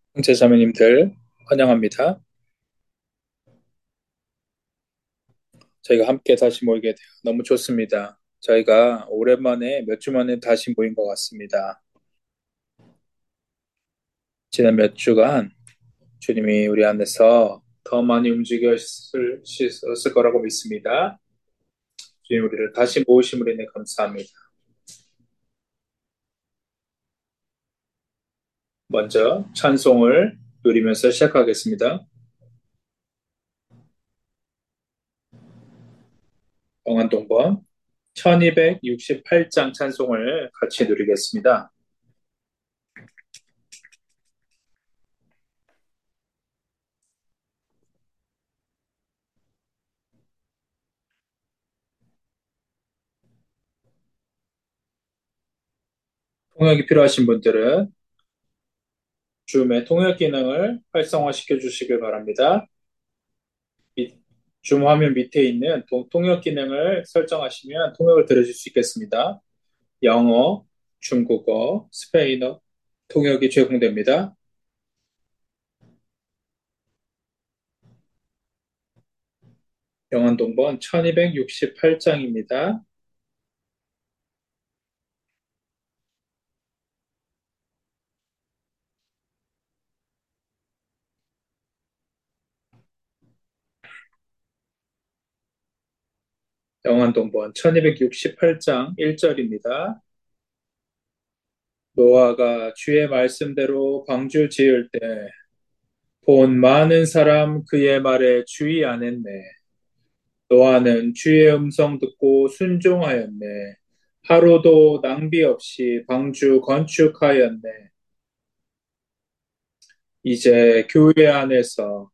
형제자매님들 환영합니다. 저희가 함께 다시 모이게 되어 너무 좋습니다. 저희가 오랜만에 몇 주 만에 다시 모인 것 같습니다. 지난 몇 주간 주님이 우리 안에서 더 많이 움직였을 거라고 믿습니다. 주님 우리를 다시 모으심으로 인해 감사합니다. 먼저 찬송을 누리면서 시작하겠습니다. 영안동번 1268장 찬송을 같이 누리겠습니다. 통역이 필요하신 분들은 줌의 통역 기능을 활성화시켜 주시길 바랍니다. 줌 화면 밑에 있는 통역 기능을 설정하시면 통역을 들으실 수 있겠습니다. 영어, 중국어, 스페인어 통역이 제공됩니다. 영어동번 1268장입니다. 영어동번 1268장 1절입니다. 노아가 주의 말씀대로 방주 지을 때 본 많은 사람 그의 말에 주의 안 했네. 노아는 주의 음성 듣고 순종하였네. 하루도 낭비 없이 방주 건축하였네. 이제 교회 안에서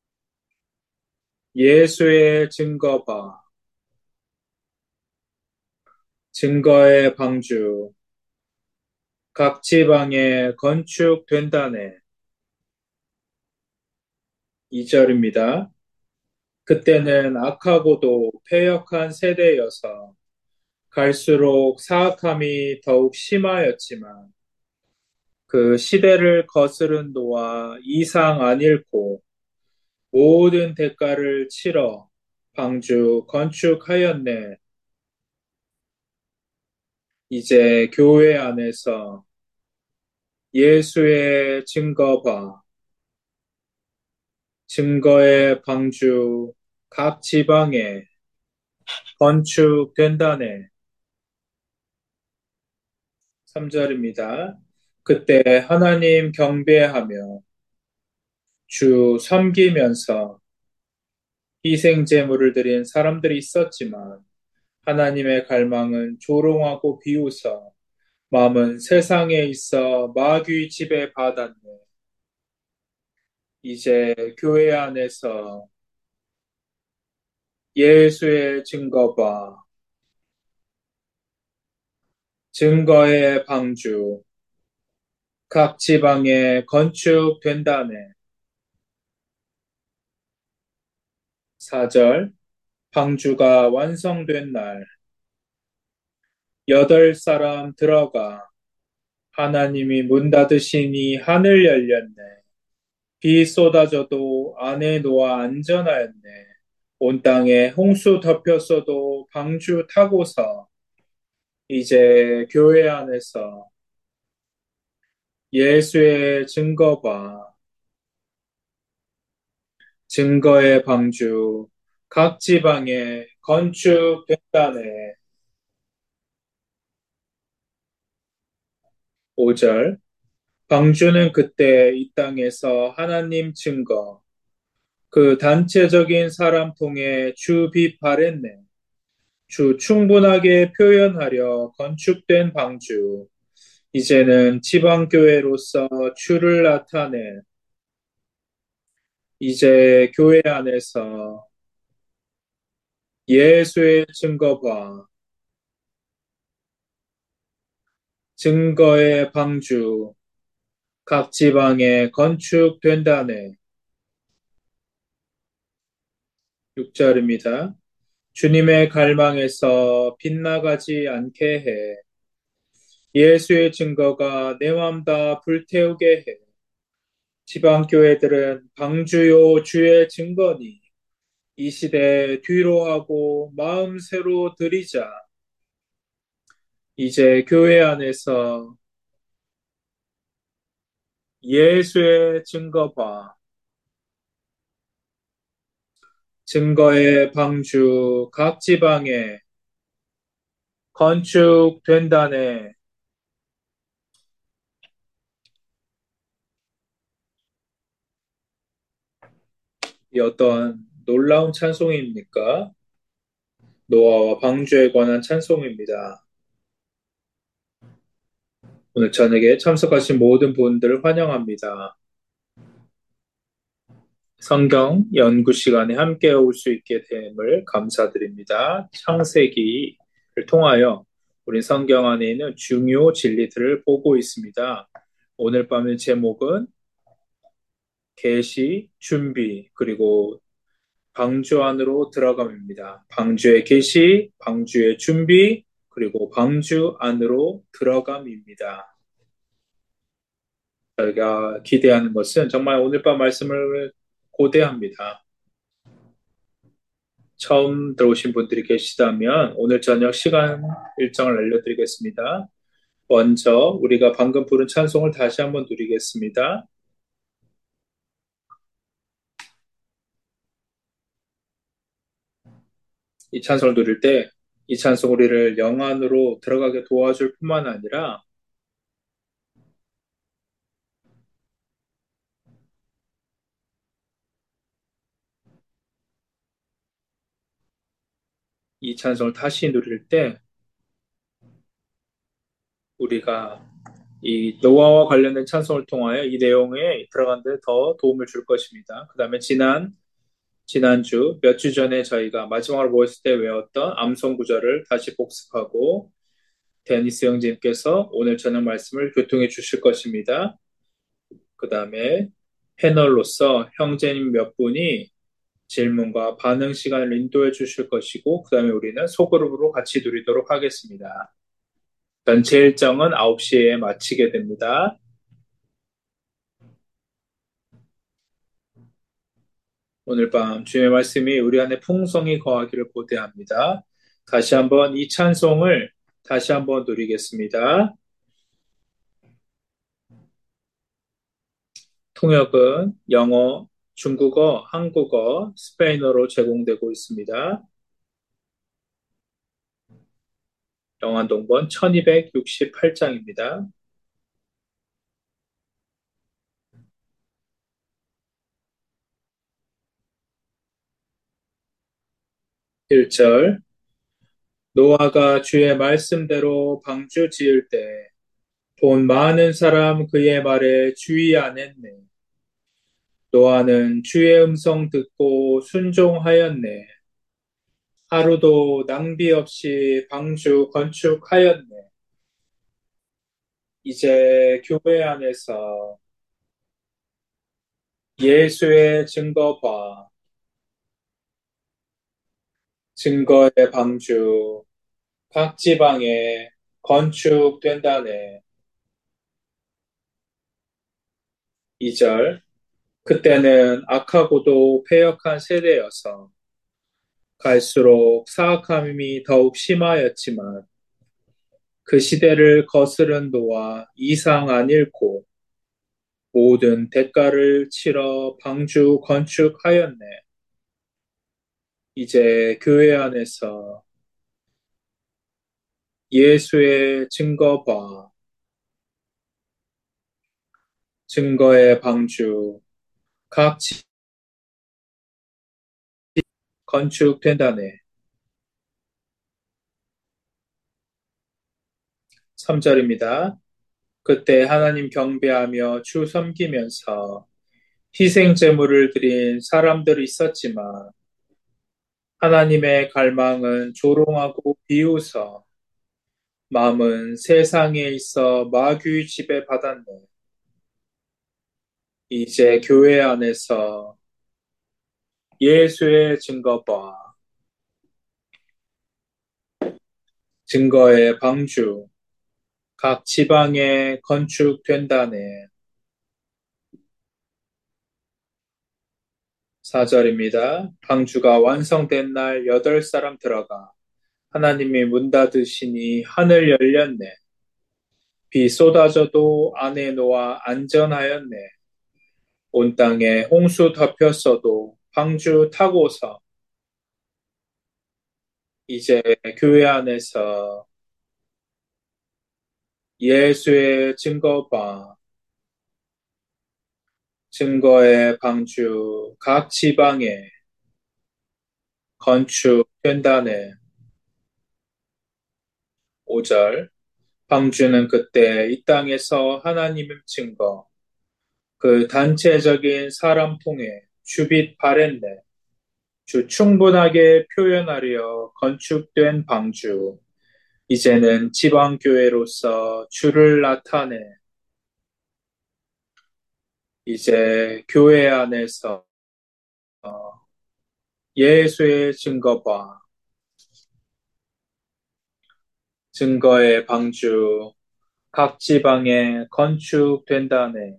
예수의 증거 봐. 증거의 방주 각 지방에 건축된다네. 2절입니다. 그때는 악하고도 패역한 세대여서 갈수록 사악함이 더욱 심하였지만 그 시대를 거스른 노아 이상 안 잃고 모든 대가를 치러 방주 건축하였네. 이제 교회 안에서 예수의 증거 봐. 증거의 방주 각 지방에 건축된다네. 3절입니다. 그때 하나님 경배하며 주 섬기면서 희생 제물을 드린 사람들이 있었지만 하나님의 갈망은 조롱하고 비웃어 마음은 세상에 있어 마귀 지배 받았네. 이제 교회 안에서 예수의 증거봐. 증거의 방주 각 지방에 건축된다네. 4절 방주가 완성된 날 여덟 사람 들어가 하나님이 문 닫으시니 하늘 열렸네. 비 쏟아져도 안에 놓아 안전하였네. 온 땅에 홍수 덮였어도 방주 타고서 이제 교회 안에서 예수의 증거봐. 증거의 방주 각 지방에 건축됐다네. 5절 방주는 그때 이 땅에서 하나님 증거 그 단체적인 사람 통해 주 비발했네. 주 충분하게 표현하려 건축된 방주 이제는 지방교회로서 주를 나타내 이제 교회 안에서 예수의 증거봐. 증거의 방주 각 지방에 건축된다네. 6절입니다. 주님의 갈망에서 빗나가지 않게 해. 예수의 증거가 내 맘 다 불태우게 해. 지방교회들은 방주요 주의 증거니 이 시대 뒤로 하고 마음 새로 들이자. 이제 교회 안에서 예수의 증거 봐. 증거의 방주 각 지방에 건축된다네. 이 어떤 놀라운 찬송입니까? 노아와 방주에 관한 찬송입니다. 오늘 저녁에 참석하신 모든 분들을 환영합니다. 성경 연구 시간에 함께 올 수 있게 됨을 감사드립니다. 창세기를 통하여 우리 성경 안에 있는 중요 진리들을 보고 있습니다. 오늘 밤의 제목은 계시, 준비, 그리고 방주 안으로 들어감입니다. 방주의 계시, 방주의 준비, 그리고 방주 안으로 들어감입니다. 저희가 기대하는 것은 정말 오늘 밤 말씀을 고대합니다. 처음 들어오신 분들이 계시다면 오늘 저녁 시간 일정을 알려드리겠습니다. 먼저 우리가 방금 부른 찬송을 다시 한번 누리겠습니다. 이 찬송을 누릴 때 이 찬송 우리를 영안으로 들어가게 도와줄 뿐만 아니라 이 찬송을 다시 누릴 때 우리가 이 노아와 관련된 찬송을 통하여 이 내용에 들어가는 데 더 도움을 줄 것입니다. 그 다음에 지난주, 몇 주 전에 저희가 마지막으로 모였을 때 외웠던 암송 구절을 다시 복습하고 데니스 형제님께서 오늘 저녁 말씀을 교통해 주실 것입니다. 그 다음에 패널로서 형제님 몇 분이 질문과 반응 시간을 인도해 주실 것이고, 그 다음에 우리는 소그룹으로 같이 누리도록 하겠습니다. 전체 일정은 9시에 마치게 됩니다. 오늘 밤 주의 말씀이 우리 안에 풍성히 거하기를 고대합니다. 다시 한번 이 찬송을 다시 한번 누리겠습니다. 통역은 영어, 중국어, 한국어, 스페인어로 제공되고 있습니다. 영화 동번 1268장입니다. 1절 노아가 주의 말씀대로 방주 지을 때 본 많은 사람 그의 말에 주의 안 했네. 노아는 주의 음성 듣고 순종하였네. 하루도 낭비 없이 방주 건축하였네. 이제 교회 안에서 예수의 증거 봐. 증거의 방주 각 지방에 건축된다네. 2절 그때는 악하고도 패역한 세대여서 갈수록 사악함이 더욱 심하였지만 그 시대를 거스른 노아 이상 안 잃고 모든 대가를 치러 방주 건축하였네. 이제 교회 안에서 예수의 증거 봐. 증거의 방주 각 건축된다네. 3절입니다. 그때 하나님 경배하며 주 섬기면서 희생 제물을 드린 사람들이 있었지만 하나님의 갈망은 조롱하고 비웃어 마음은 세상에 있어 마귀 지배 받았네. 이제 교회 안에서 예수의 증거 봐. 증거의 방주 각 지방에 건축된다네. 4절입니다. 방주가 완성된 날 8사람 들어가 하나님이 문 닫으시니 하늘 열렸네. 비 쏟아져도 안에 놓아 안전하였네. 온 땅에 홍수 덮였어도 방주 타고서 이제 교회 안에서 예수의 증거의 방주 각 지방에 건축된다네. 5절 방주는 그때 이 땅에서 하나님의 증거 그 단체적인 사람 통해 주빛 바랬네. 주 충분하게 표현하려 건축된 방주. 이제는 지방교회로서 주를 나타내 이제 교회 안에서 예수의 증거의 방주 각 지방에 건축된다네.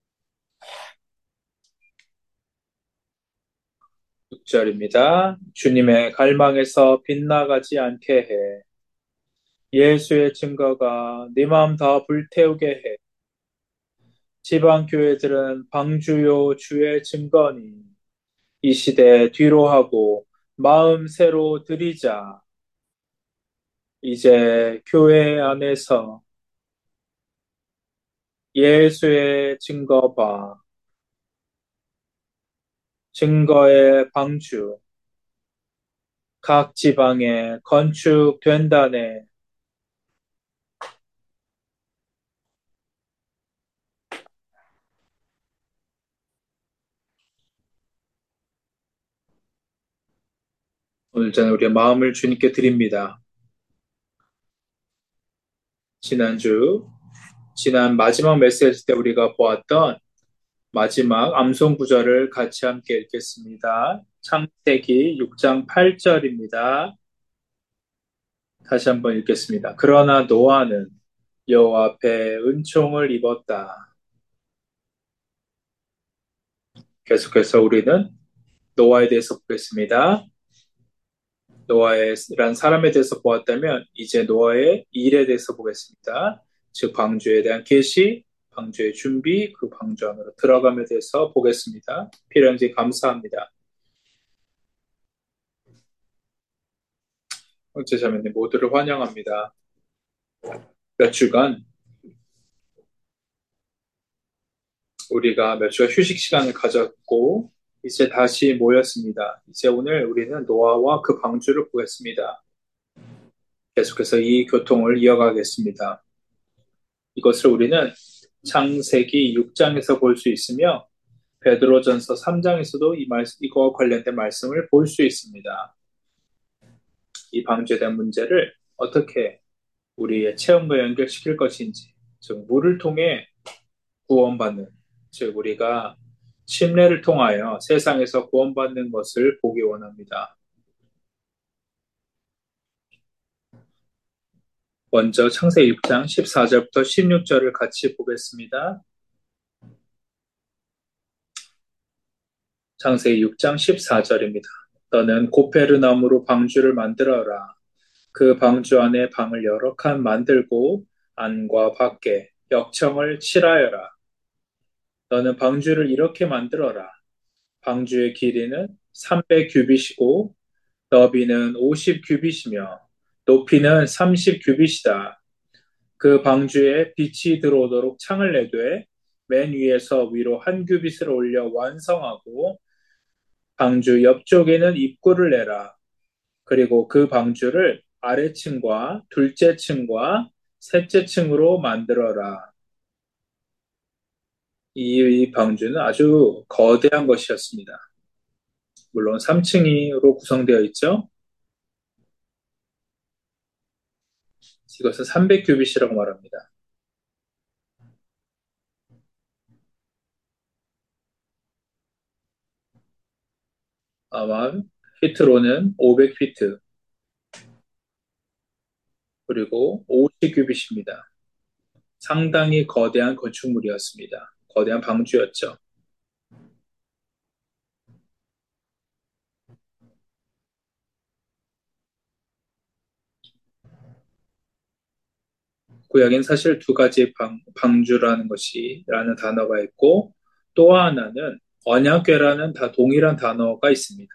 6절입니다. 주님의 갈망에서 빗나가지 않게 해. 예수의 증거가 네 마음 더 불태우게 해. 지방 교회들은 방주요 주의 증거니 이 시대 뒤로 하고 마음 새로 들이자. 이제 교회 안에서 예수의 증거의 방주 각 지방에 건축된다네. 오늘 저는 우리의 마음을 주님께 드립니다. 지난주 지난 마지막 메시지 때 우리가 보았던 마지막 암송 구절을 같이 함께 읽겠습니다. 창세기 6장 8절입니다. 다시 한번 읽겠습니다. 그러나 노아는 여호와 앞에 은총을 입었다. 계속해서 우리는 노아에 대해서 보겠습니다. 노아란 사람에 대해서 보았다면 이제 노아의 일에 대해서 보겠습니다. 즉 방주에 대한 계시, 방주의 준비, 그 방주 안으로 들어감에 대해서 보겠습니다. 필요한지 감사합니다. 형제 자매님 모두를 환영합니다. 몇 주간 우리가 몇 주간 휴식 시간을 가졌고 이제 다시 모였습니다. 이제 오늘 우리는 노아와 그 방주를 보겠습니다. 계속해서 이 교통을 이어가겠습니다. 이것을 우리는 창세기 6장에서 볼 수 있으며 베드로전서 3장에서도 이거와 관련된 말씀을 볼 수 있습니다. 이 방주에 대한 문제를 어떻게 우리의 체험과 연결시킬 것인지, 즉 물을 통해 구원받는, 즉 우리가 침례를 통하여 세상에서 구원받는 것을 보기 원합니다. 먼저 창세기 6장 14절부터 16절을 같이 보겠습니다. 창세기 6장 14절입니다. 너는 고페르나무로 방주를 만들어라. 그 방주 안에 방을 여러 칸 만들고 안과 밖에 역청을 칠하여라. 너는 방주를 이렇게 만들어라. 방주의 길이는 300규빗이고 너비는 50규빗이며 높이는 30규빗이다. 그 방주에 빛이 들어오도록 창을 내되 맨 위에서 위로 한 규빗을 올려 완성하고 방주 옆쪽에는 입구를 내라. 그리고 그 방주를 아래층과 둘째 층과 셋째 층으로 만들어라. 이 방주는 아주 거대한 것이었습니다. 물론 3층으로 구성되어 있죠. 이것은 300규빗이라고 말합니다. 아마 피트로는 500피트 그리고 50규빗입니다. 상당히 거대한 건축물이었습니다. 거대한 방주였죠. 구약엔 사실 두 가지 방주라는 것이라는 단어가 있고 또 하나는 언약궤라는 다 동일한 단어가 있습니다.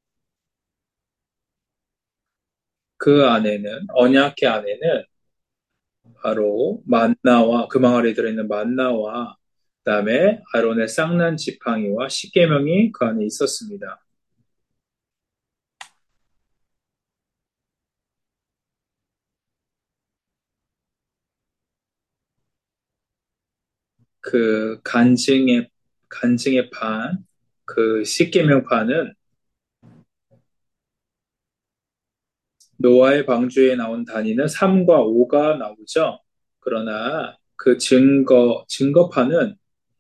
그 안에는 언약궤 안에는 바로 만나와 그 망아리에 들어있는 만나와 그다음에 아론의 쌍난 지팡이와 십계명이 그 안에 있었습니다. 그 간증의 판, 그 십계명 판은 노아의 방주에 나온 단위는 3과 5가 나오죠. 그러나 그 증거판은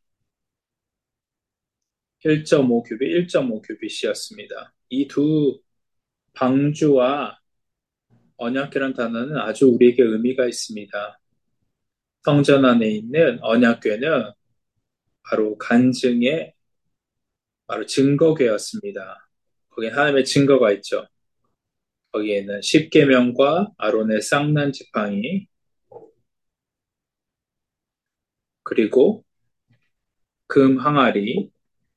1.5 규빗, 1.5 규빗이었습니다. 이 두 방주와 언약궤란 단어는 아주 우리에게 의미가 있습니다. 성전 안에 있는 언약궤는 바로 간증의 바로 증거궤였습니다. 거기에 하나님의 증거가 있죠. 거기에는 십계명과 아론의 쌍난 지팡이 그리고 금 항아리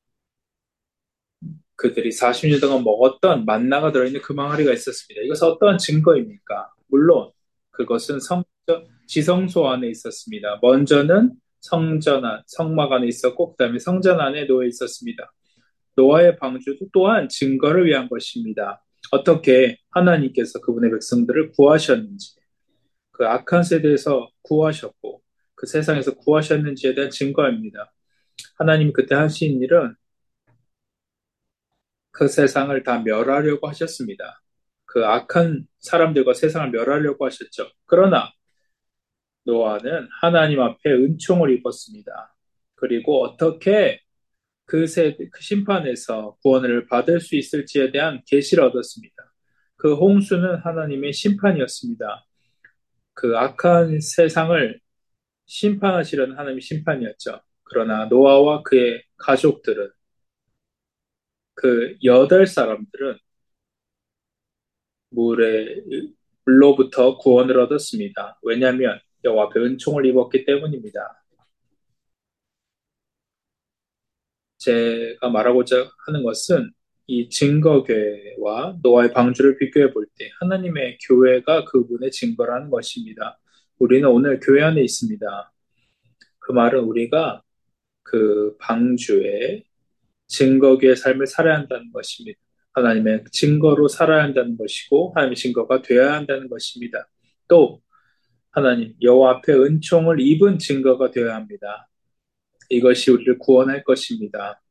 그들이 40년 동안 먹었던 만나가 들어있는 그 항아리가 있었습니다. 이것은 어떠한 증거입니까? 물론 그것은 지성소 안에 있었습니다. 먼저는 성막 안에 있었고 그다음에 성전 안에 놓여 있었습니다. 노아의 방주도 또한 증거를 위한 것입니다. 어떻게 하나님께서 그분의 백성들을 구하셨는지, 그 악한 세대에서 구하셨고, 그 세상에서 구하셨는지에 대한 증거입니다. 하나님이 그때 하신 일은 그 세상을 다 멸하려고 하셨습니다. 그 악한 사람들과 세상을 멸하려고 하셨죠. 그러나 노아는 하나님 앞에 은총을 입었습니다. 그리고 어떻게 그 심판에서 구원을 받을 수 있을지에 대한 계시를 얻었습니다. 그 홍수는 하나님의 심판이었습니다. 그 악한 세상을 심판하시려는 하나님의 심판이었죠. 그러나 노아와 그의 가족들은 그 8사람들은 물에 물로부터 구원을 얻었습니다. 왜냐하면 여호와 앞에 은총을 입었기 때문입니다. 제가 말하고자 하는 것은 이 증거교회와 노아의 방주를 비교해 볼 때 하나님의 교회가 그분의 증거라는 것입니다. 우리는 오늘 교회 안에 있습니다. 그 말은 우리가 그 방주의 증거교의 삶을 살아야 한다는 것입니다. 하나님의 증거로 살아야 한다는 것이고 하나님의 증거가 되어야 한다는 것입니다. 또 하나님 여호와 앞에 은총을 입은 증거가 되어야 합니다. 이것이 우리를 구원할 것입니다.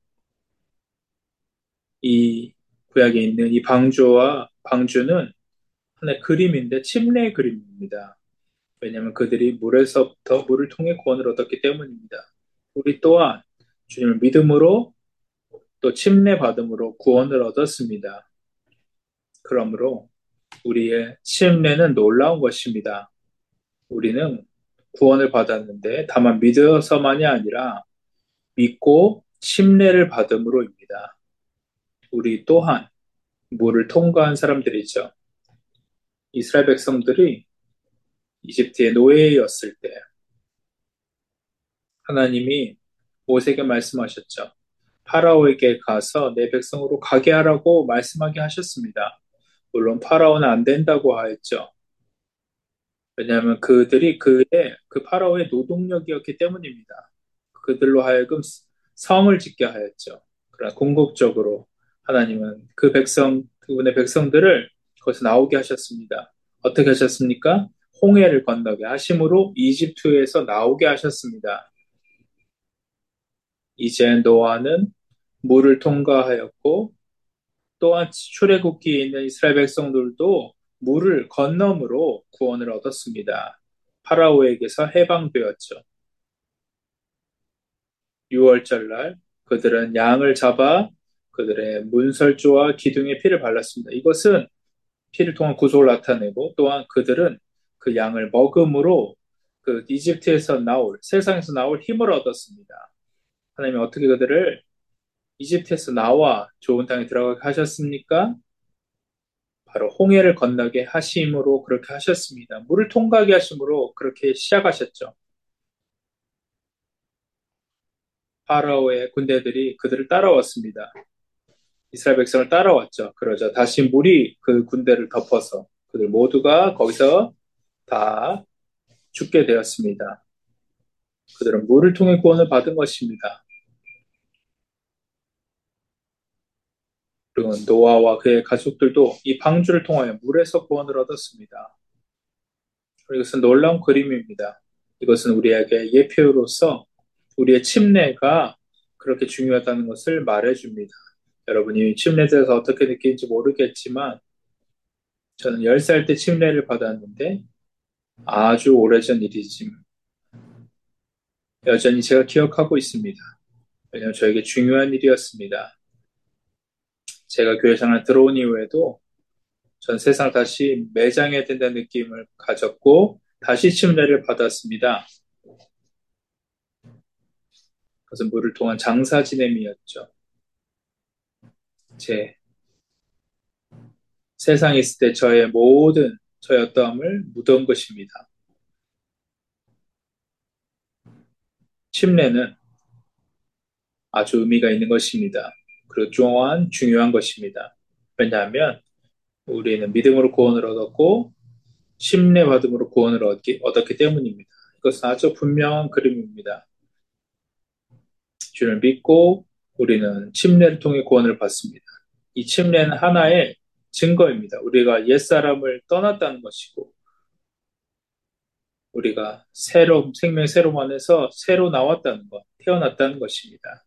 이 구약에 있는 이 방주와 방주는 하나의 그림인데 침례의 그림입니다. 왜냐하면 그들이 물에서부터 물을 통해 구원을 얻었기 때문입니다. 우리 또한 주님을 믿음으로 또 침례 받음으로 구원을 얻었습니다. 그러므로 우리의 침례는 놀라운 것입니다. 우리는 구원을 받았는데 다만 믿어서만이 아니라 믿고 침례를 받음으로입니다. 우리 또한 물을 통과한 사람들이죠. 이스라엘 백성들이 이집트의 노예였을 때 하나님이 모세에게 말씀하셨죠. 파라오에게 가서 내 백성으로 가게 하라고 말씀하게 하셨습니다. 물론 파라오는 안 된다고 하였죠. 왜냐하면 그들이 그 파라오의 노동력이었기 때문입니다. 그들로 하여금 성을 짓게 하였죠. 그러나 궁극적으로 하나님은 그분의 백성들을 거기서 나오게 하셨습니다. 어떻게 하셨습니까? 홍해를 건너게 하심으로 이집트에서 나오게 하셨습니다. 이제 노아는 물을 통과하였고 또한 출애굽기에 있는 이스라엘 백성들도 물을 건너므로 구원을 얻었습니다. 파라오에게서 해방되었죠. 6월절 날 그들은 양을 잡아 그들의 문설주와 기둥에 피를 발랐습니다. 이것은 피를 통한 구속을 나타내고 또한 그들은 그 양을 먹음으로 그 이집트에서 나올 세상에서 나올 힘을 얻었습니다. 하나님이 어떻게 그들을 이집트에서 나와 좋은 땅에 들어가게 하셨습니까? 바로 홍해를 건너게 하심으로 그렇게 하셨습니다. 물을 통과하게 하심으로 그렇게 시작하셨죠. 파라오의 군대들이 그들을 따라왔습니다. 이스라엘 백성을 따라왔죠. 그러자 다시 물이 그 군대를 덮어서 그들 모두가 거기서 다 죽게 되었습니다. 그들은 물을 통해 구원을 받은 것입니다. 그리고 노아와 그의 가족들도 이 방주를 통하여 물에서 구원을 얻었습니다. 이것은 놀라운 그림입니다. 이것은 우리에게 예표로서 우리의 침례가 그렇게 중요하다는 것을 말해줍니다. 여러분이 침례에 대해서 어떻게 느끼는지 모르겠지만 저는 10살 때 침례를 받았는데 아주 오래전 일이지만 여전히 제가 기억하고 있습니다. 왜냐하면 저에게 중요한 일이었습니다. 제가 교회 생활 들어온 이후에도 전 세상 다시 매장해야 된다는 느낌을 가졌고 다시 침례를 받았습니다. 그것은 물을 통한 장사 지냄이었죠. 제 세상에 있을 때 저의 모든 저의 어떠함을 묻은 것입니다. 침례는 아주 의미가 있는 것입니다. 그리고 또한 중요한 것입니다. 왜냐하면 우리는 믿음으로 구원을 얻었고 침례 받음으로 구원을 얻었기 때문입니다. 이것은 아주 분명한 그림입니다. 주를 믿고 우리는 침례를 통해 구원을 받습니다. 이 침례는 하나의 증거입니다. 우리가 옛사람을 떠났다는 것이고 우리가 생명 새로움 안에서 새로 나왔다는 것, 태어났다는 것입니다.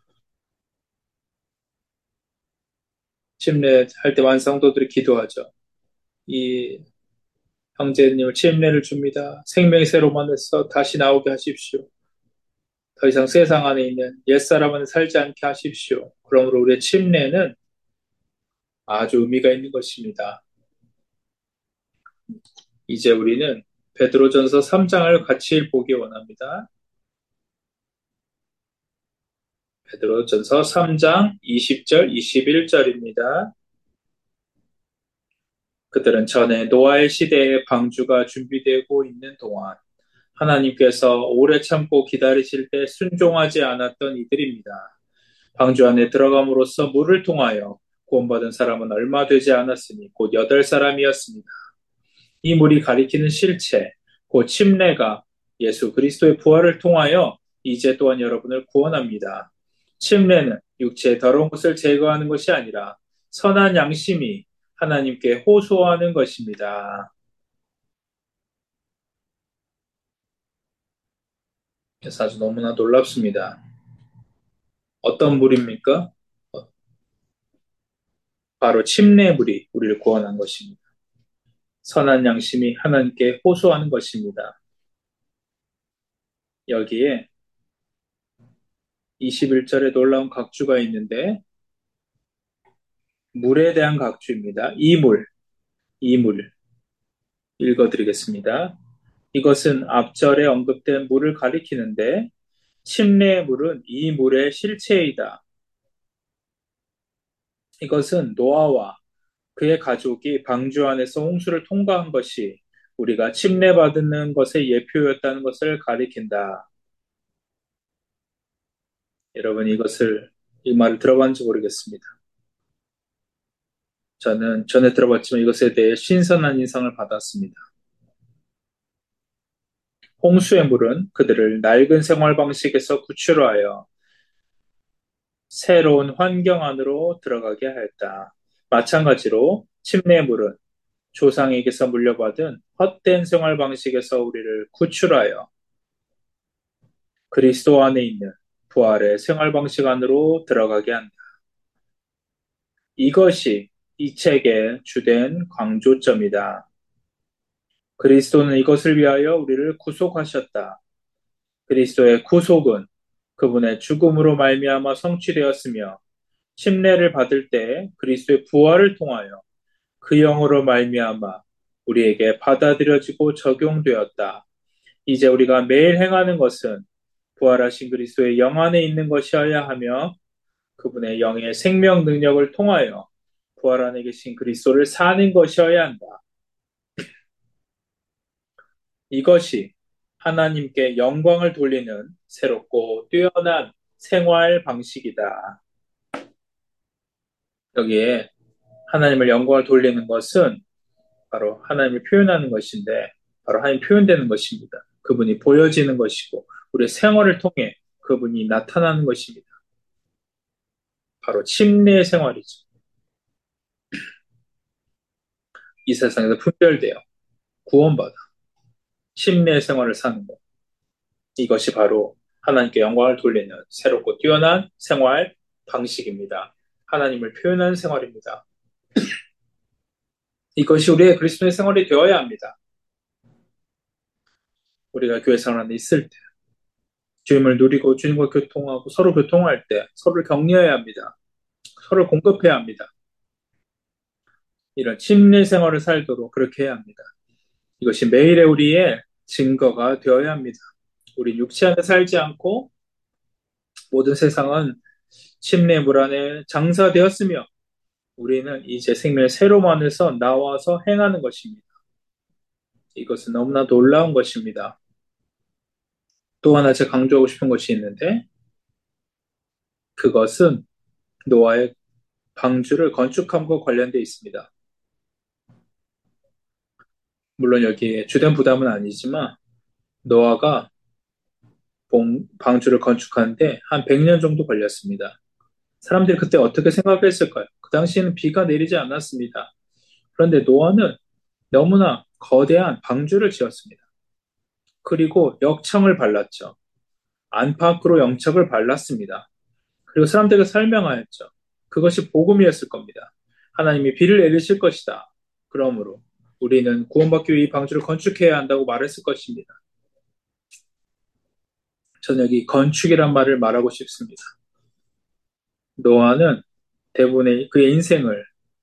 침례할 때 완성도들이 기도하죠. 이 형제님을 침례를 줍니다. 생명의 새로움 안에서 다시 나오게 하십시오. 더 이상 세상 안에 있는 옛사람은 살지 않게 하십시오. 그러므로 우리의 침례는 아주 의미가 있는 것입니다. 이제 우리는 베드로전서 3장을 같이 보기 원합니다. 베드로전서 3장 20절, 21절입니다. 그들은 전에 노아의 시대에 방주가 준비되고 있는 동안 하나님께서 오래 참고 기다리실 때 순종하지 않았던 이들입니다. 방주 안에 들어감으로써 물을 통하여 구원받은 사람은 얼마 되지 않았으니 곧 8사람이었습니다. 이 물이 가리키는 실체, 곧 침례가 예수 그리스도의 부활을 통하여 이제 또한 여러분을 구원합니다. 침례는 육체의 더러운 것을 제거하는 것이 아니라 선한 양심이 하나님께 호소하는 것입니다. 그래서 아주 너무나 놀랍습니다. 어떤 물입니까? 바로 침례물이 우리를 구원한 것입니다. 선한 양심이 하나님께 호소하는 것입니다. 여기에 21절에 놀라운 각주가 있는데 물에 대한 각주입니다. 이 물 읽어드리겠습니다. 이것은 앞절에 언급된 물을 가리키는데 침례의 물은 이 물의 실체이다. 이것은 노아와 그의 가족이 방주 안에서 홍수를 통과한 것이 우리가 침례받는 것의 예표였다는 것을 가리킨다. 여러분 이 말을 들어봤는지 모르겠습니다. 저는 전에 들어봤지만 이것에 대해 신선한 인상을 받았습니다. 홍수의 물은 그들을 낡은 생활 방식에서 구출하여 새로운 환경 안으로 들어가게 하였다. 마찬가지로 침례의 물은 조상에게서 물려받은 헛된 생활 방식에서 우리를 구출하여 그리스도 안에 있는 부활의 생활 방식 안으로 들어가게 한다. 이것이 이 책의 주된 강조점이다. 그리스도는 이것을 위하여 우리를 구속하셨다. 그리스도의 구속은 그분의 죽음으로 말미암아 성취되었으며 침례를 받을 때 그리스도의 부활을 통하여 그 영으로 말미암아 우리에게 받아들여지고 적용되었다. 이제 우리가 매일 행하는 것은 부활하신 그리스도의 영 안에 있는 것이어야 하며 그분의 영의 생명 능력을 통하여 부활 안에 계신 그리스도를 사는 것이어야 한다. 이것이 하나님께 영광을 돌리는 새롭고 뛰어난 생활 방식이다. 여기에 하나님을 영광을 돌리는 것은 바로 하나님을 표현하는 것인데, 바로 하나님 표현되는 것입니다. 그분이 보여지는 것이고, 우리의 생활을 통해 그분이 나타나는 것입니다. 바로 침례의 생활이죠. 이 세상에서 분별되어 구원받아 침례의 생활을 사는 것. 이것이 바로 하나님께 영광을 돌리는 새롭고 뛰어난 생활 방식입니다. 하나님을 표현하는 생활입니다. 이것이 우리의 그리스도의 생활이 되어야 합니다. 우리가 교회 생활 안에 있을 때, 주님을 누리고 주님과 교통하고 서로 교통할 때 서로를 격려해야 합니다. 서로 공급해야 합니다. 이런 침례 생활을 살도록 그렇게 해야 합니다. 이것이 매일의 우리의 증거가 되어야 합니다. 우리 육체 안에 살지 않고 모든 세상은 침례 물 안에 장사되었으며 우리는 이제 생명의 새로움 안에서 나와서 행하는 것입니다. 이것은 너무나 놀라운 것입니다. 또 하나 제가 강조하고 싶은 것이 있는데 그것은 노아의 방주를 건축함과 관련되어 있습니다. 물론 여기에 주된 부담은 아니지만 노아가 방주를 건축하는데 한 100년 정도 걸렸습니다. 사람들이 그때 어떻게 생각했을까요? 그 당시에는 비가 내리지 않았습니다. 그런데 노아는 너무나 거대한 방주를 지었습니다. 그리고 역청을 발랐죠. 안팎으로 영척을 발랐습니다. 그리고 사람들에게 설명하였죠. 그것이 복음이었을 겁니다. 하나님이 비를 내리실 것이다. 그러므로 우리는 구원받기 위해 이 방주를 건축해야 한다고 말했을 것입니다. 저는 여기 건축이란 말을 말하고 싶습니다. 노아는 대부분의 그의 인생을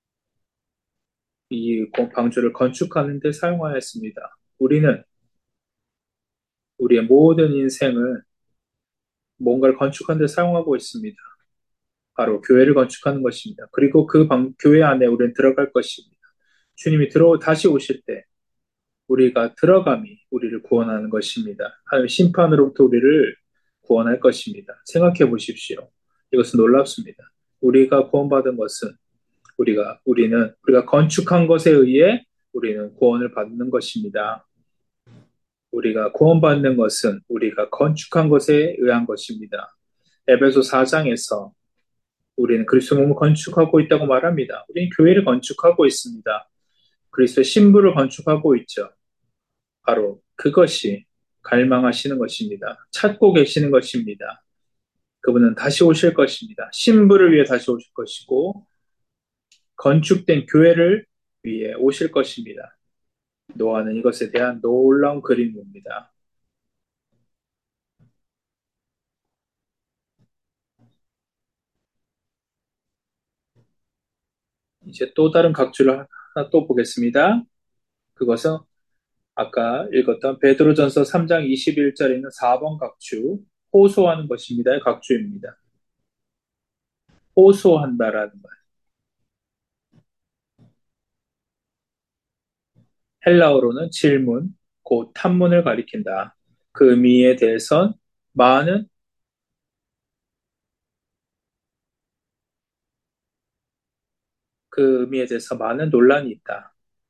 이 방주를 건축하는 데 사용하였습니다. 우리는 우리의 모든 인생을 뭔가를 건축하는 데 사용하고 있습니다. 바로 교회를 건축하는 것입니다. 그리고 그 교회 안에 우리는 들어갈 것입니다. 주님이 다시 오실 때 우리가 들어감이 우리를 구원하는 것입니다. 하나님 심판으로부터 우리를 구원할 것입니다. 생각해 보십시오. 이것은 놀랍습니다. 우리가 구원받은 것은 우리가 건축한 것에 의해 우리는 구원을 받는 것입니다. 우리가 구원받는 것은 우리가 건축한 것에 의한 것입니다. 에베소 4장에서 우리는 그리스도 몸을 건축하고 있다고 말합니다. 우리는 교회를 건축하고 있습니다. 그리스도의 신부를 건축하고 있죠. 바로 그것이 갈망하시는 것입니다. 찾고 계시는 것입니다. 그분은 다시 오실 것입니다. 신부를 위해 다시 오실 것이고 건축된 교회를 위해 오실 것입니다. 노아는 이것에 대한 놀라운 그림입니다. 이제 또 다른 각주를 하나 또 보겠습니다. 그것은 아까 읽었던 베드로전서 3장 21절에 있는 4번 각주, 호소하는 것입니다의 각주입니다. 호소한다라는 말. 헬라어로는 질문, 곧 탐문을 가리킨다. 그 의미에 대해선 많은 그 의미에 대해서 많은 논란이 있다.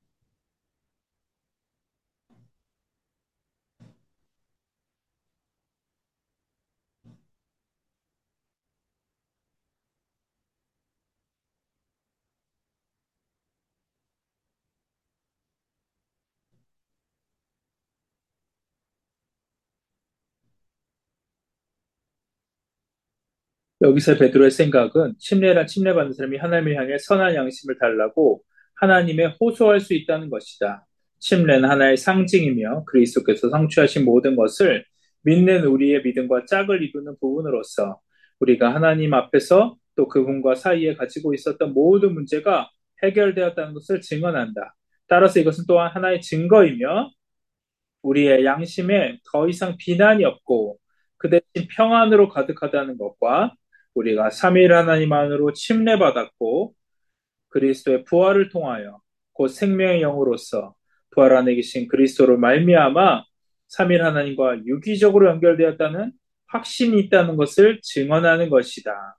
여기서 베드로의 생각은 침례란 침례받는 사람이 하나님을 향해 선한 양심을 달라고 하나님의 호소할 수 있다는 것이다. 침례는 하나의 상징이며 그리스도께서 성취하신 모든 것을 믿는 우리의 믿음과 짝을 이루는 부분으로서 우리가 하나님 앞에서 또 그분과 사이에 가지고 있었던 모든 문제가 해결되었다는 것을 증언한다. 따라서 이것은 또한 하나의 증거이며 우리의 양심에 더 이상 비난이 없고 그 대신 평안으로 가득하다는 것과 우리가 삼위일 하나님 안으로 침례받았고 그리스도의 부활을 통하여 곧 생명의 영으로서 부활 안에 계신 그리스도로 말미암아 삼일 하나님과 유기적으로 연결되었다는 확신이 있다는 것을 증언하는 것이다.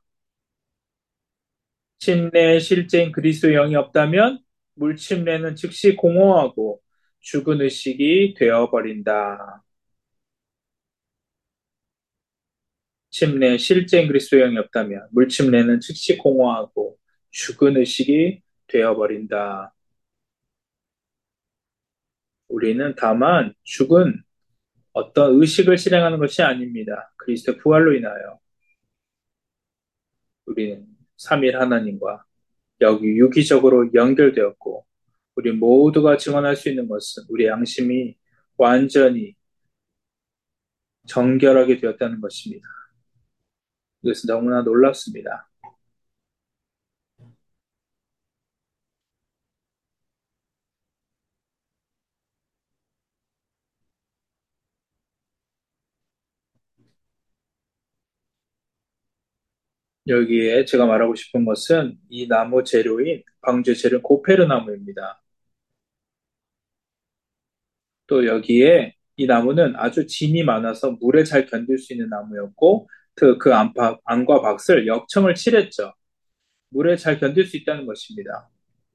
침례의 실제인 그리스도의 영이 없다면 물침례는 즉시 공허하고 죽은 의식이 되어버린다. 침례의 실제인 그리스도의 영이 없다면 물침례는 즉시 공허하고 죽은 의식이 되어버린다. 우리는 다만 죽은 어떤 의식을 실행하는 것이 아닙니다. 그리스도의 부활로 인하여 우리는 삼일 하나님과 여기 유기적으로 연결되었고 우리 모두가 증언할 수 있는 것은 우리 양심이 완전히 정결하게 되었다는 것입니다. 이것은 너무나 놀랍습니다. 여기에 제가 말하고 싶은 것은 이 나무 재료인 방주의 재료 고페르 나무입니다. 또 여기에 이 나무는 아주 진이 많아서 물에 잘 견딜 수 있는 나무였고 그 안과 박을 역청을 칠했죠. 물에 잘 견딜 수 있다는 것입니다.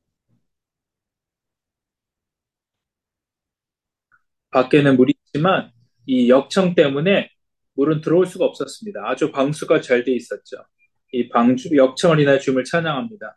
밖에는 물이 있지만 이 역청 때문에 물은 들어올 수가 없었습니다. 아주 방수가 잘 돼 있었죠. 이 방주 역청을 인하여 주님을 찬양합니다.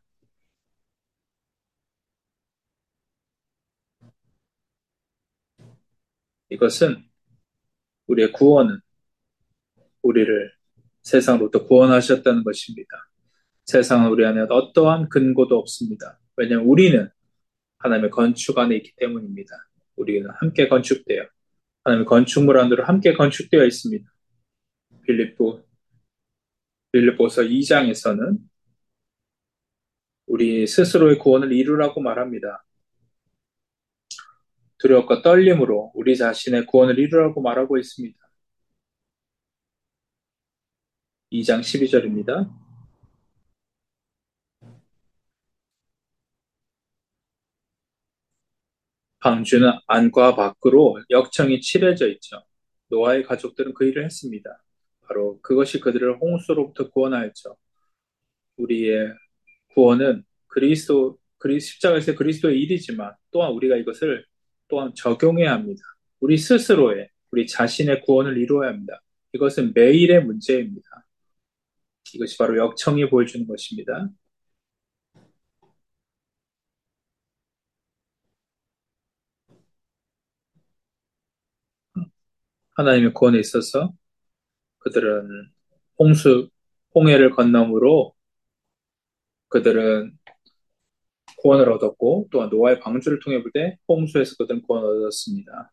이것은 우리의 구원은 우리를 세상으로부터 구원하셨다는 것입니다. 세상은 우리 안에 어떠한 근거도 없습니다. 왜냐하면 우리는 하나님의 건축 안에 있기 때문입니다. 우리는 함께 건축되어 하나님의 건축물 안으로 함께 건축되어 있습니다. 빌립보 빌립보서 2장에서는 우리 스스로의 구원을 이루라고 말합니다. 두려움과 떨림으로 우리 자신의 구원을 이루라고 말하고 있습니다. 2장 12절입니다. 방주는 안과 밖으로 역청이 칠해져 있죠. 노아의 가족들은 그 일을 했습니다. 바로 그것이 그들을 홍수로부터 구원하였죠. 우리의 구원은 십자가에서 그리스도의 일이지만 또한 우리가 이것을 또한 적용해야 합니다. 우리 자신의 구원을 이루어야 합니다. 이것은 매일의 문제입니다. 이것이 바로 역청이 보여주는 것입니다. 하나님의 구원에 있어서 그들은 홍수, 홍해를 건너므로 그들은 구원을 얻었고 또한 노아의 방주를 통해 볼 때 홍수에서 그들은 구원을 얻었습니다.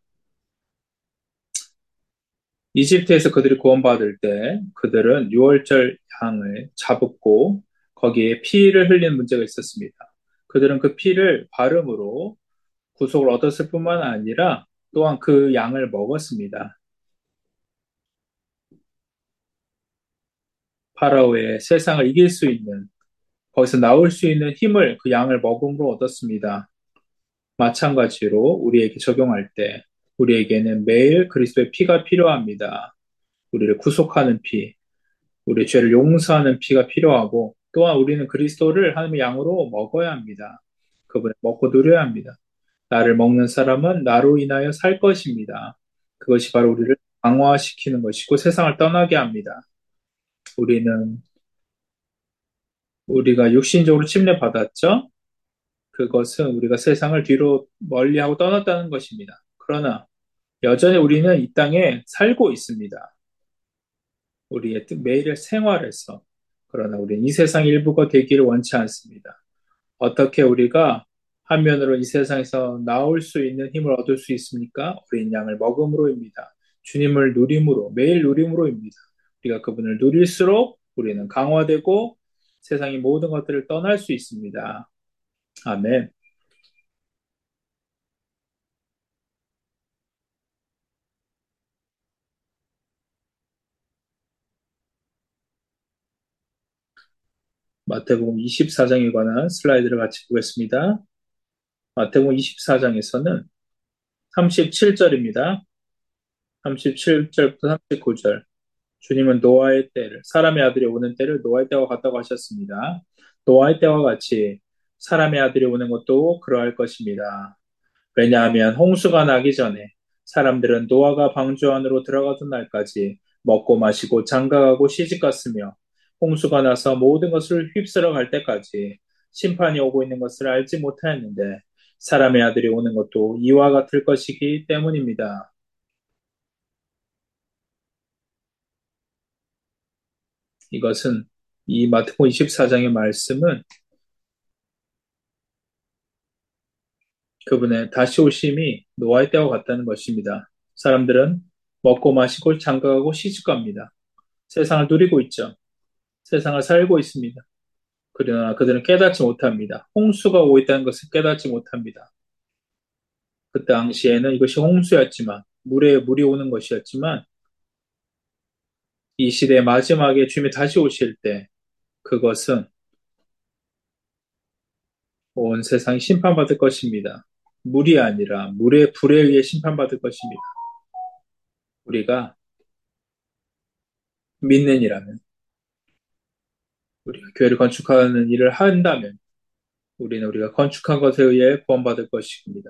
이집트에서 그들이 구원받을 때 그들은 유월절 양을 잡고 거기에 피를 흘리는 문제가 있었습니다. 그들은 그 피를 바름으로 구속을 얻었을 뿐만 아니라 또한 그 양을 먹었습니다. 파라오의 세상을 이길 수 있는 거기서 나올 수 있는 힘을 그 양을 먹음으로 얻었습니다. 마찬가지로 우리에게 적용할 때 우리에게는 매일 그리스도의 피가 필요합니다. 우리를 구속하는 피, 우리 죄를 용서하는 피가 필요하고 또한 우리는 그리스도를 하나님의 양으로 먹어야 합니다. 그분을 먹고 누려야 합니다. 나를 먹는 사람은 나로 인하여 살 것입니다. 그것이 바로 우리를 강화시키는 것이고 세상을 떠나게 합니다. 우리는 우리가 육신적으로 침례받았죠? 그것은 우리가 세상을 뒤로 멀리하고 떠났다는 것입니다. 그러나 여전히 우리는 이 땅에 살고 있습니다. 우리의 매일의 생활에서. 그러나 우리는 이 세상 일부가 되기를 원치 않습니다. 어떻게 우리가 한면으로 이 세상에서 나올 수 있는 힘을 얻을 수 있습니까? 어린 양을 먹음으로입니다. 주님을 누림으로, 매일 누림으로입니다. 우리가 그분을 누릴수록 우리는 강화되고 세상의 모든 것들을 떠날 수 있습니다. 아멘. 마태복음 24장에 관한 슬라이드를 같이 보겠습니다. 마태복음 24장에서는 37절입니다. 37절부터 39절. 주님은 노아의 때를, 사람의 아들이 오는 때를 노아의 때와 같다고 하셨습니다. 노아의 때와 같이 사람의 아들이 오는 것도 그러할 것입니다. 왜냐하면 홍수가 나기 전에 사람들은 노아가 방주 안으로 들어가던 날까지 먹고 마시고 장가가고 시집갔으며 홍수가 나서 모든 것을 휩쓸어 갈 때까지 심판이 오고 있는 것을 알지 못하였는데 사람의 아들이 오는 것도 이와 같을 것이기 때문입니다. 이것은 이 마태복음 24장의 말씀은 그분의 다시 오심이 노아의 때와 같다는 것입니다. 사람들은 먹고 마시고 장가가고 시집갑니다. 세상을 누리고 있죠. 세상을 살고 있습니다. 그러나 그들은 깨닫지 못합니다. 홍수가 오고 있다는 것을 깨닫지 못합니다. 그 당시에는 이것이 홍수였지만, 물이 오는 것이었지만, 이 시대의 마지막에 주님이 다시 오실 때, 그것은 온 세상이 심판받을 것입니다. 물이 아니라 물의 불에 의해 심판받을 것입니다. 우리가 믿는 이라면, 우리가 교회를 건축하는 일을 한다면, 우리가 건축한 것에 의해 구원받을 것입니다.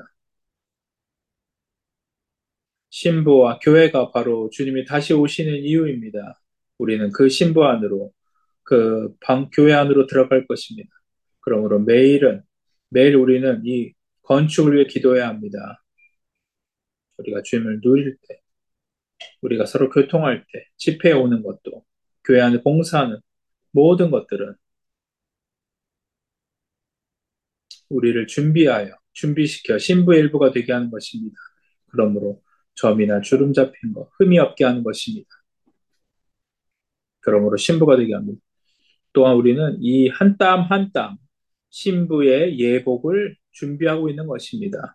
신부와 교회가 바로 주님이 다시 오시는 이유입니다. 우리는 그 신부 안으로, 교회 안으로 들어갈 것입니다. 그러므로 매일 우리는 이 건축을 위해 기도해야 합니다. 우리가 주님을 누릴 때, 우리가 서로 교통할 때, 집회에 오는 것도, 교회 안에 봉사하는 모든 것들은 우리를 준비시켜 신부의 일부가 되게 하는 것입니다. 그러므로 점이나 주름 잡힌 것, 흠이 없게 하는 것입니다. 그러므로 신부가 되게 합니다. 또한 우리는 이 한 땀 한 땀 신부의 예복을 준비하고 있는 것입니다.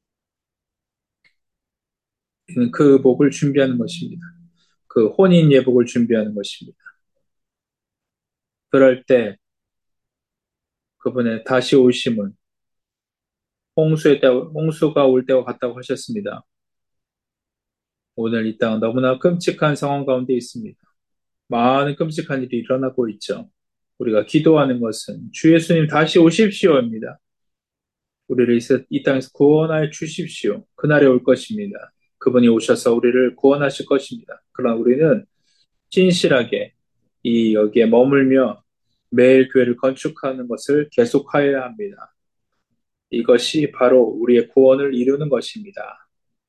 그 복을 준비하는 것입니다. 그 혼인 예복을 준비하는 것입니다. 그럴 때 그분의 다시 오심은 홍수가 올 때와 같다고 하셨습니다. 오늘 이 땅은 너무나 끔찍한 상황 가운데 있습니다. 많은 끔찍한 일이 일어나고 있죠. 우리가 기도하는 것은 주 예수님 다시 오십시오입니다. 우리를 이 땅에서 구원하여 주십시오. 그날이 올 것입니다. 그분이 오셔서 우리를 구원하실 것입니다. 그러나 우리는 진실하게 여기에 머물며 매일 교회를 건축하는 것을 계속하여야 합니다. 이것이 바로 우리의 구원을 이루는 것입니다.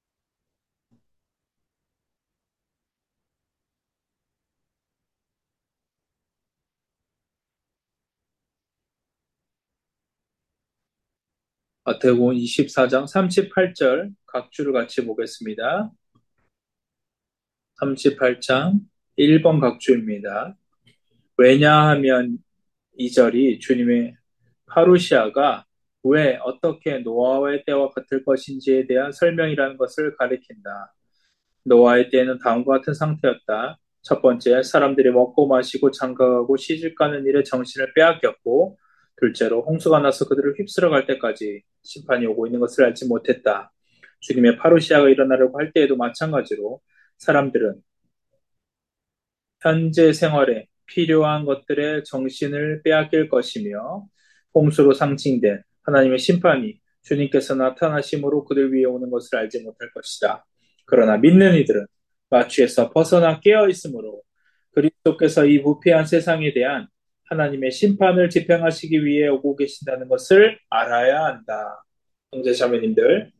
마태복음 24장 38절 각 줄을 같이 보겠습니다. 38장 1번 각 줄입니다. 왜냐하면 이 절이 주님의 파루시아가 왜 어떻게 노아의 때와 같을 것인지에 대한 설명이라는 것을 가리킨다. 노아의 때는 다음과 같은 상태였다. 첫 번째, 사람들이 먹고 마시고 장가가고 시집가는 일에 정신을 빼앗겼고, 둘째로 홍수가 나서 그들을 휩쓸어 갈 때까지 심판이 오고 있는 것을 알지 못했다. 주님의 파루시아가 일어나려고 할 때에도 마찬가지로 사람들은 현재 생활에 필요한 것들의 정신을 빼앗길 것이며 홍수로 상징된 하나님의 심판이 주님께서 나타나심으로 그들 위에 오는 것을 알지 못할 것이다. 그러나 믿는 이들은 마취에서 벗어나 깨어 있으므로 그리스도께서 이 부패한 세상에 대한 하나님의 심판을 집행하시기 위해 오고 계신다는 것을 알아야 한다. 형제 자매님들,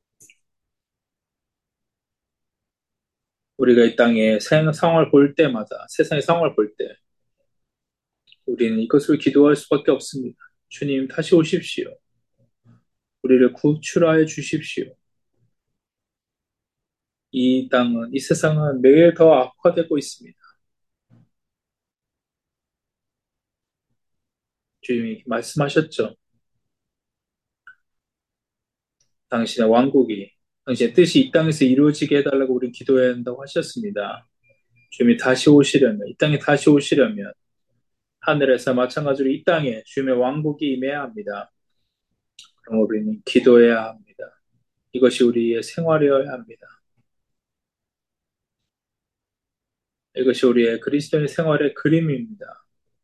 우리가 이 땅의 상황을 볼 때마다 세상의 상황을 볼 때 우리는 이것을 기도할 수밖에 없습니다. 주님, 다시 오십시오. 우리를 구출하여 주십시오. 이 세상은 매일 더 악화되고 있습니다. 주님이 말씀하셨죠. 당신의 왕국이, 당신의 뜻이 이 땅에서 이루어지게 해달라고 우리 기도해야 한다고 하셨습니다. 주님이 다시 오시려면, 이 땅에 다시 오시려면, 하늘에서 마찬가지로 이 땅에 주님의 왕국이 임해야 합니다. 그럼 우리는 기도해야 합니다. 이것이 우리의 생활이어야 합니다. 이것이 우리의 그리스도의 생활의 그림입니다.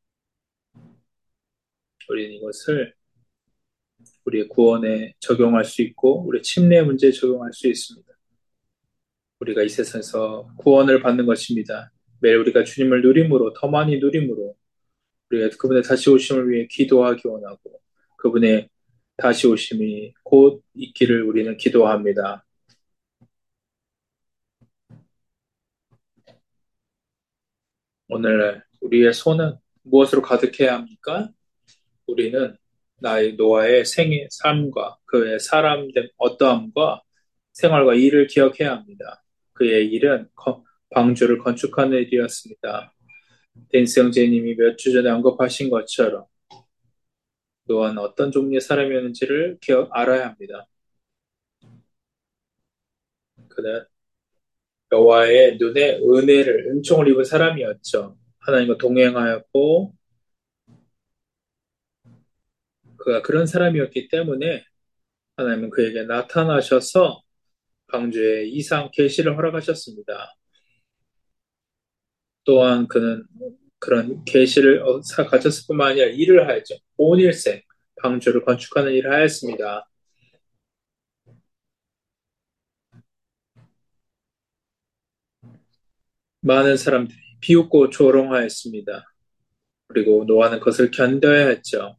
우리는 이것을 우리의 구원에 적용할 수 있고 우리 침례 문제에 적용할 수 있습니다. 우리가 이 세상에서 구원을 받는 것입니다. 매일 우리가 주님을 누림으로 더 많이 누림으로 우리가 그분의 다시 오심을 위해 기도하기 원하고 그분의 다시 오심이 곧 있기를 우리는 기도합니다. 오늘 우리의 손은 무엇으로 가득해야 합니까? 우리는 나의 노아의 생애, 삶과 그의 사람된 어떠함과 생활과 일을 기억해야 합니다. 그의 일은 방주를 건축하는 일이었습니다. 댄스 형제님이 몇 주 전에 언급하신 것처럼 또한 어떤 종류의 사람이었는지를 알아야 합니다. 그는 여호와의 눈에 은총을 입은 사람이었죠. 하나님과 동행하였고 그가 그런 사람이었기 때문에 하나님은 그에게 나타나셔서 방주에 이상 계시를 허락하셨습니다. 또한 그는 그런 계시를 가졌을 뿐만 아니라 일을 하였죠. 온 일생 방주를 건축하는 일을 하였습니다. 많은 사람들이 비웃고 조롱하였습니다. 그리고 노아는 그것을 견뎌야 했죠.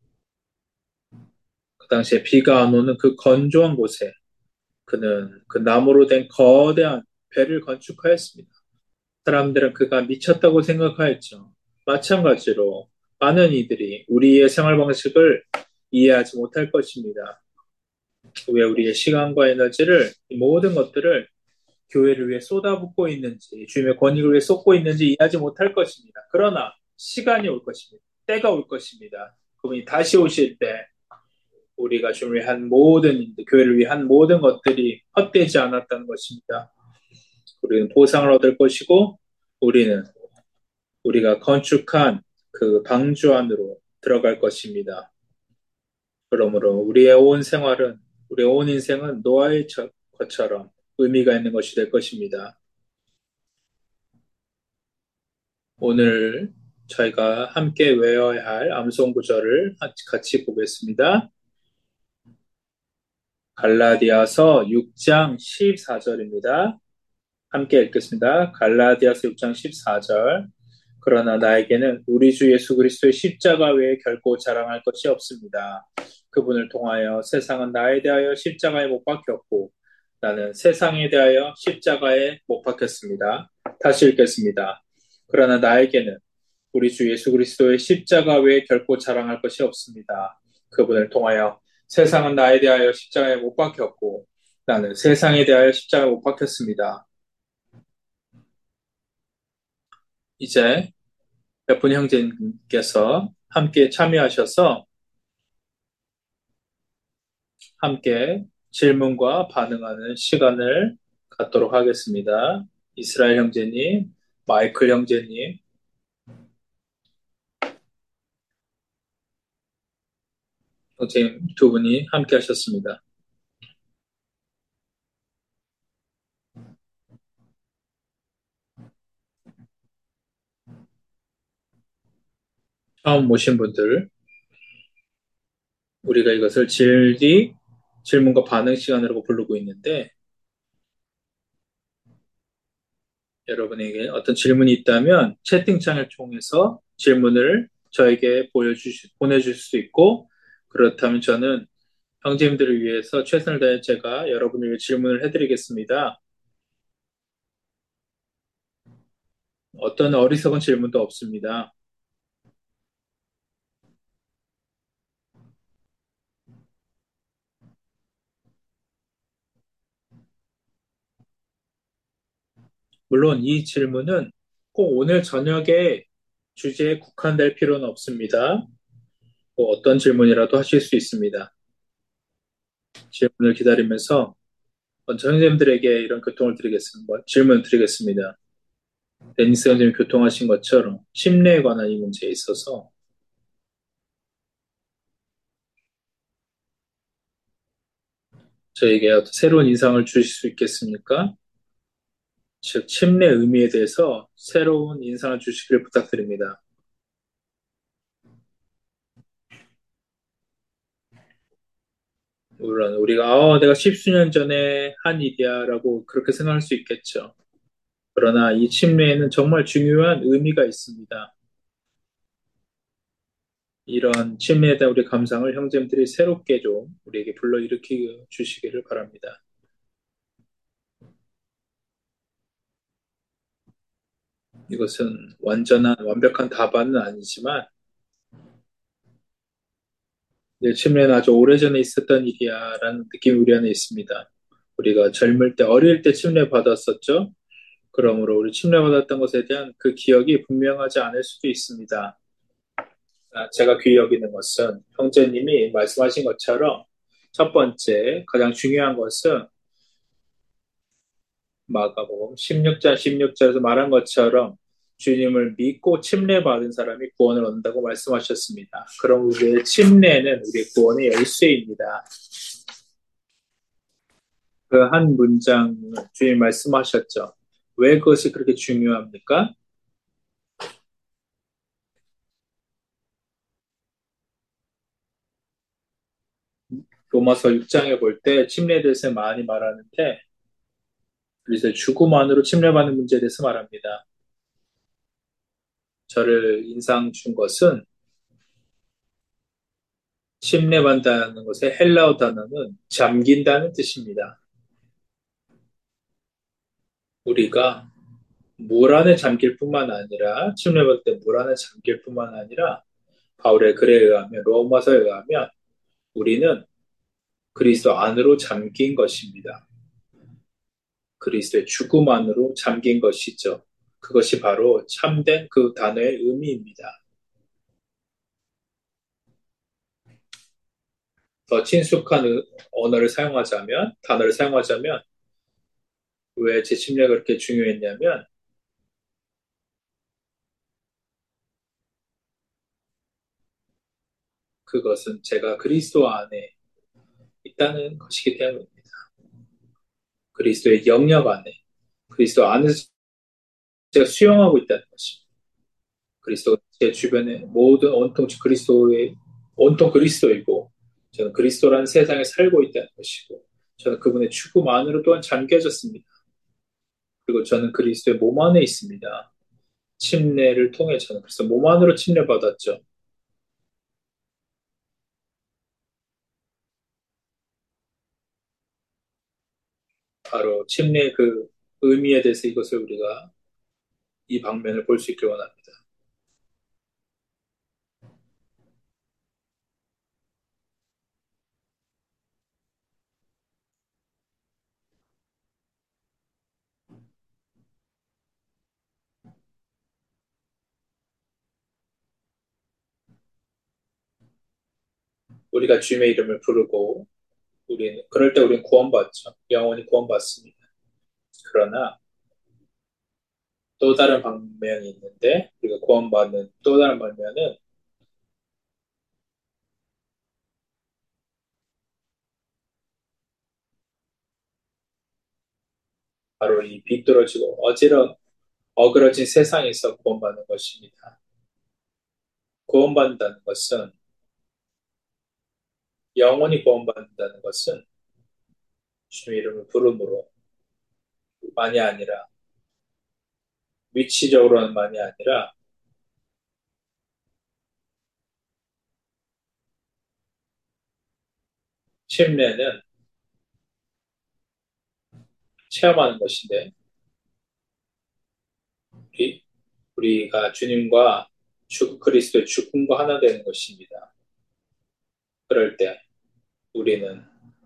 그 당시에 비가 안 오는 그 건조한 곳에 그는 그 나무로 된 거대한 배를 건축하였습니다. 사람들은 그가 미쳤다고 생각하였죠. 마찬가지로 많은 이들이 우리의 생활 방식을 이해하지 못할 것입니다. 왜 우리의 시간과 에너지를 이 모든 것들을 교회를 위해 쏟아붓고 있는지 주님의 권위를 위해 쏟고 있는지 이해하지 못할 것입니다. 그러나 시간이 올 것입니다. 때가 올 것입니다. 그분이 다시 오실 때 우리가 주님을 위한 모든 일들, 교회를 위한 모든 것들이 헛되지 않았다는 것입니다. 우리는 보상을 얻을 것이고 우리는 우리가 건축한 그 방주 안으로 들어갈 것입니다. 그러므로 우리의 온 인생은 노아의 것처럼 의미가 있는 것이 될 것입니다. 오늘 저희가 함께 외워야 할 암송 구절을 같이 보겠습니다. 갈라디아서 6장 14절입니다. 함께 읽겠습니다. 갈라디아서 6장 14절. 그러나 나에게는 우리 주 예수 그리스도의 십자가 외에 결코 자랑할 것이 없습니다. 그분을 통하여 세상은 나에 대하여 십자가에 못 박혔고 나는 세상에 대하여 십자가에 못 박혔습니다. 다시 읽겠습니다. 그러나 나에게는 우리 주 예수 그리스도의 십자가 외에 결코 자랑할 것이 없습니다. 그분을 통하여 세상은 나에 대하여 십자가에 못 박혔고 나는 세상에 대하여 십자가에 못 박혔습니다. 이제 몇 분 형제님께서 함께 참여하셔서 함께 질문과 반응하는 시간을 갖도록 하겠습니다. 이스라엘 형제님, 마이클 형제님, 형제님 두 분이 함께 하셨습니다. 처음 모신 분들, 우리가 이것을 질문과 반응 시간으로 부르고 있는데, 여러분에게 어떤 질문이 있다면 채팅창을 통해서 질문을 저에게 보내주실 수 있고, 그렇다면 저는 형제님들을 위해서 최선을 다해 제가 여러분을 위해 질문을 해드리겠습니다. 어떤 어리석은 질문도 없습니다. 물론 이 질문은 꼭 오늘 저녁에 주제에 국한될 필요는 없습니다. 뭐 어떤 질문이라도 하실 수 있습니다. 질문을 기다리면서 먼저 형제님들에게 이런 교통을 드리겠습니다. 질문 드리겠습니다. 데니스 선생님이 교통하신 것처럼 침례에 관한 이 문제에 있어서 저에게 어떤 새로운 인상을 주실 수 있겠습니까? 즉, 침례 의미에 대해서 새로운 인상을 주시기를 부탁드립니다. 물론 우리가 내가 십수년 전에 한 일이야라고 그렇게 생각할 수 있겠죠. 그러나 이 침례에는 정말 중요한 의미가 있습니다. 이런 침례에 대한 우리 감상을 형제님들이 새롭게 좀 우리에게 불러일으켜 주시기를 바랍니다. 이것은 완벽한 답안은 아니지만 내 침례는 아주 오래전에 있었던 일이야 라는 느낌이 우리 안에 있습니다. 우리가 젊을 때, 어릴 때 침례 받았었죠? 그러므로 우리 침례 받았던 것에 대한 그 기억이 분명하지 않을 수도 있습니다. 제가 귀히 여기는 것은 형제님이 말씀하신 것처럼 첫 번째, 가장 중요한 것은 마가복음 16장 16절에서 말한 것처럼 주님을 믿고 침례받은 사람이 구원을 얻는다고 말씀하셨습니다. 그럼 우리의 침례는 우리의 구원의 열쇠입니다. 그 한 문장 주님 말씀하셨죠. 왜 그것이 그렇게 중요합니까? 로마서 6장에 볼 때 침례에 대해서 많이 말하는데 그래서 죽음만으로 침례받는 문제에 대해서 말합니다. 저를 인상 준 것은 침례받는다는 것의 헬라어 단어는 잠긴다는 뜻입니다. 우리가 물 안에 잠길 뿐만 아니라 침례받을 때 물 안에 잠길 뿐만 아니라 바울의 글에 의하면 로마서에 의하면 우리는 그리스도 안으로 잠긴 것입니다. 그리스도의 죽음 안으로 잠긴 것이죠. 그것이 바로 참된 그 단어의 의미입니다. 더 친숙한 단어를 사용하자면 왜 재침례가 그렇게 중요했냐면 그것은 제가 그리스도 안에 있다는 것이기 때문입니다. 그리스도의 영역 안에, 그리스도 안에서 제가 수용하고 있다는 것입니다. 그리스도 제 주변에 모든 온통 그리스도이고 저는 그리스도라는 세상에 살고 있다는 것이고 저는 그분의 죽음 안으로 또한 잠겨졌습니다. 그리고 저는 그리스도의 몸 안에 있습니다. 침례를 통해 저는 그래서 몸 안으로 침례받았죠. 바로 침례의 그 의미에 대해서 이것을 우리가 이 방면을 볼 수 있길 원합니다. 우리가 주님의 이름을 부르고 그럴 때 우리는 구원받죠. 영원히 구원받습니다. 그러나 또 다른 방면이 있는데 우리가 구원받는 또 다른 방면은 바로 이 비뚤어지고 어그러진 세상에서 구원받는 것입니다. 구원받는다는 것은 영원히 구원받는다는 것은 주님의 이름을 부름으로 만이 아니라 위치적으로는 만이 아니라 침례는 체험하는 것인데 우리, 우리가 주님과 그리스도의 죽음과 하나 되는 것입니다. 그럴 때 우리는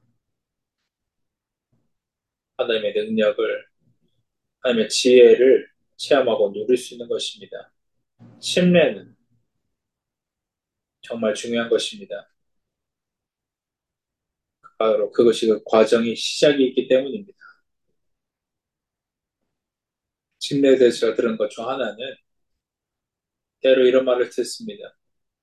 하나님의 능력을 하나님의 지혜를 체험하고 누릴 수 있는 것입니다. 침례는 정말 중요한 것입니다. 바로 그것이 그 과정이 시작이 있기 때문입니다. 침례에 대해서 제가 들은 것 중 하나는 때로 이런 말을 듣습니다.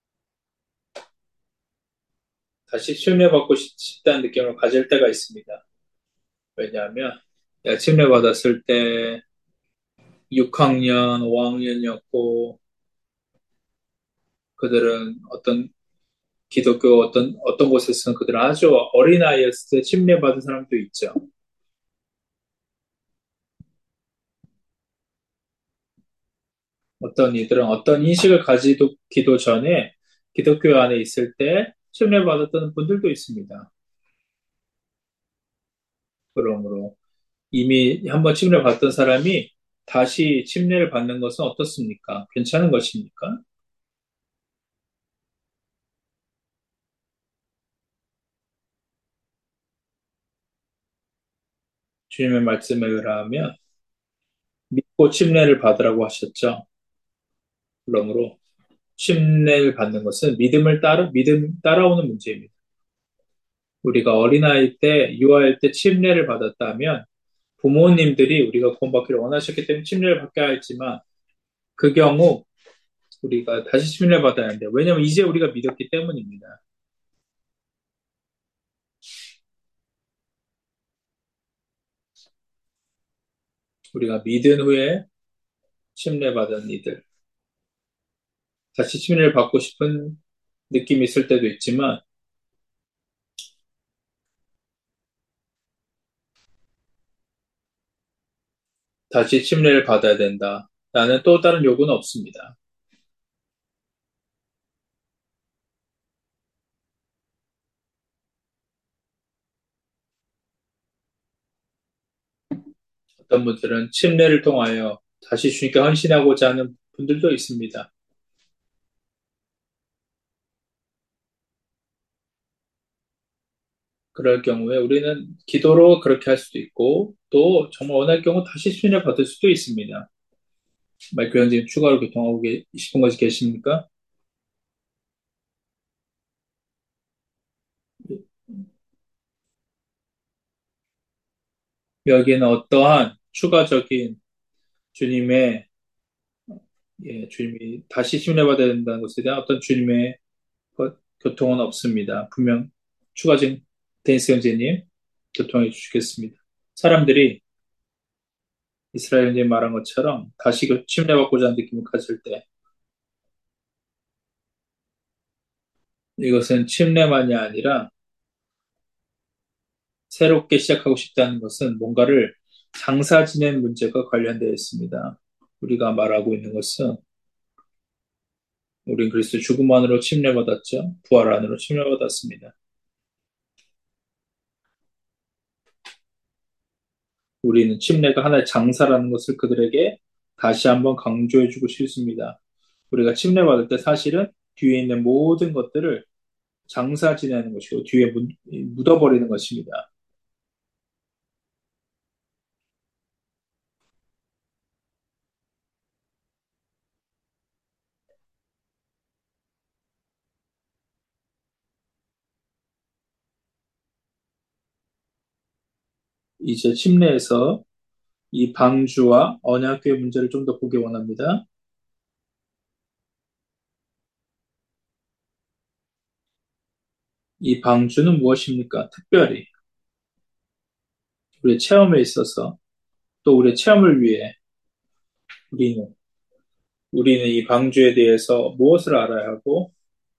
다시 침례받고 싶다는 느낌을 가질 때가 있습니다. 왜냐하면 내가 침례받았을 때 6학년, 5학년이었고 그들은 어떤 기독교 어떤 곳에서는 그들은 아주 어린아이였을 때 침례받은 사람도 있죠. 어떤 이들은 어떤 인식을 가지기도 전에 기독교 안에 있을 때 침례받았던 분들도 있습니다. 그러므로 이미 한번 침례받던 사람이 다시 침례를 받는 것은 어떻습니까? 괜찮은 것입니까? 주님의 말씀에 의하면 믿고 침례를 받으라고 하셨죠. 그러므로 침례를 받는 것은 믿음 따라오는 문제입니다. 우리가 어린아이 때, 유아일 때 침례를 받았다면 부모님들이 우리가 구원받기를 원하셨기 때문에 침례를 받게 했지만 그 경우 우리가 다시 침례를 받아야 하는데 왜냐하면 이제 우리가 믿었기 때문입니다. 우리가 믿은 후에 침례받은 이들 다시 침례를 받고 싶은 느낌이 있을 때도 있지만 다시 침례를 받아야 된다. 라는 또 다른 요구는 없습니다. 어떤 분들은 침례를 통하여 다시 주님께 헌신하고자 하는 분들도 있습니다. 그럴 경우에 우리는 기도로 그렇게 할 수도 있고 또 정말 원할 경우 다시 침례 받을 수도 있습니다. 마이클 형제님 추가로 교통하고 싶은 것이 계십니까? 여기에는 어떠한 추가적인 주님의 주님이 다시 침례받아야 된다는 것에 대한 어떤 주님의 교통은 없습니다. 분명 추가적인 데니스 형제님 교통해 주시겠습니다. 사람들이 이스라엘 형제님 말한 것처럼 다시 침례받고자 하는 느낌을 가질 때 이것은 침례만이 아니라 새롭게 시작하고 싶다는 것은 뭔가를 장사 지낸 문제가 관련되어 있습니다. 우리가 말하고 있는 것은 우린 그리스도 죽음 안으로 침례받았죠. 부활 안으로 침례받았습니다. 우리는 침례가 하나의 장사라는 것을 그들에게 다시 한번 강조해주고 싶습니다. 우리가 침례받을 때 사실은 뒤에 있는 모든 것들을 장사 지내는 것이고 뒤에 묻어버리는 것입니다. 이제 침례에서 이 방주와 언약궤의 문제를 좀 더 보기 원합니다. 이 방주는 무엇입니까? 특별히 우리의 체험에 있어서 또 우리의 체험을 위해 우리는 우리는 이 방주에 대해서 무엇을 알아야 하고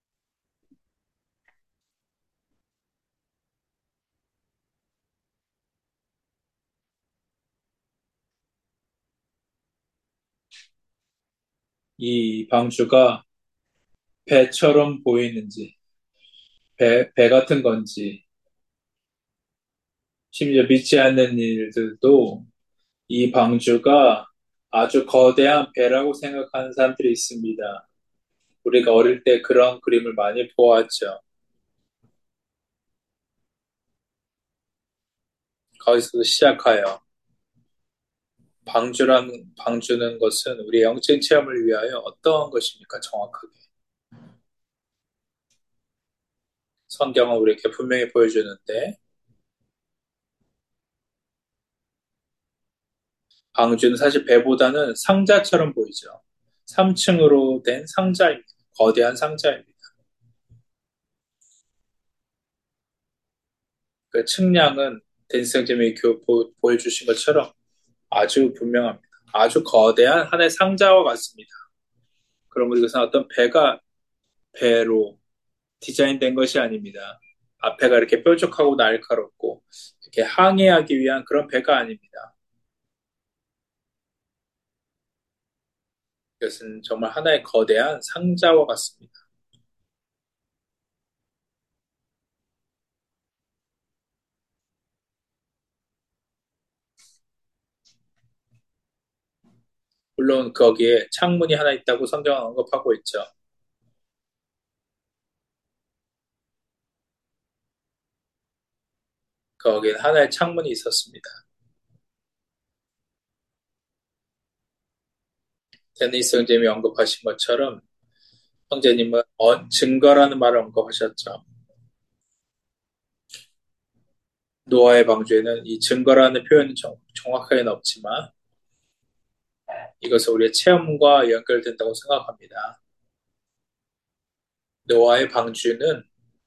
이 방주가 배처럼 보이는지 배 같은 건지 심지어 믿지 않는 일들도 이 방주가 아주 거대한 배라고 생각하는 사람들이 있습니다. 우리가 어릴 때 그런 그림을 많이 보았죠. 거기서 시작하여 방주는 것은 우리의 영적 체험을 위하여 어떠한 것입니까? 정확하게 성경은 우리에게 분명히 보여주는데 방주는 사실 배보다는 상자처럼 보이죠. 3층으로 된 상자입니다. 거대한 상자입니다. 그 측량은 댄스 형제님이 보여주신 것처럼 아주 분명합니다. 아주 거대한 하나의 상자와 같습니다. 그럼 이것은 어떤 배로 디자인된 것이 아닙니다. 앞에가 이렇게 뾰족하고 날카롭고 이렇게 항해하기 위한 그런 배가 아닙니다. 이것은 정말 하나의 거대한 상자와 같습니다. 물론 거기에 창문이 하나 있다고 성경은 언급하고 있죠. 거기에 하나의 창문이 있었습니다. 데니스 형제님이 언급하신 것처럼 형제님은 증거라는 말을 언급하셨죠. 노아의 방주에는 이 증거라는 표현이 정확하게는 없지만 이것은 우리의 체험과 연결된다고 생각합니다. 노아의 방주는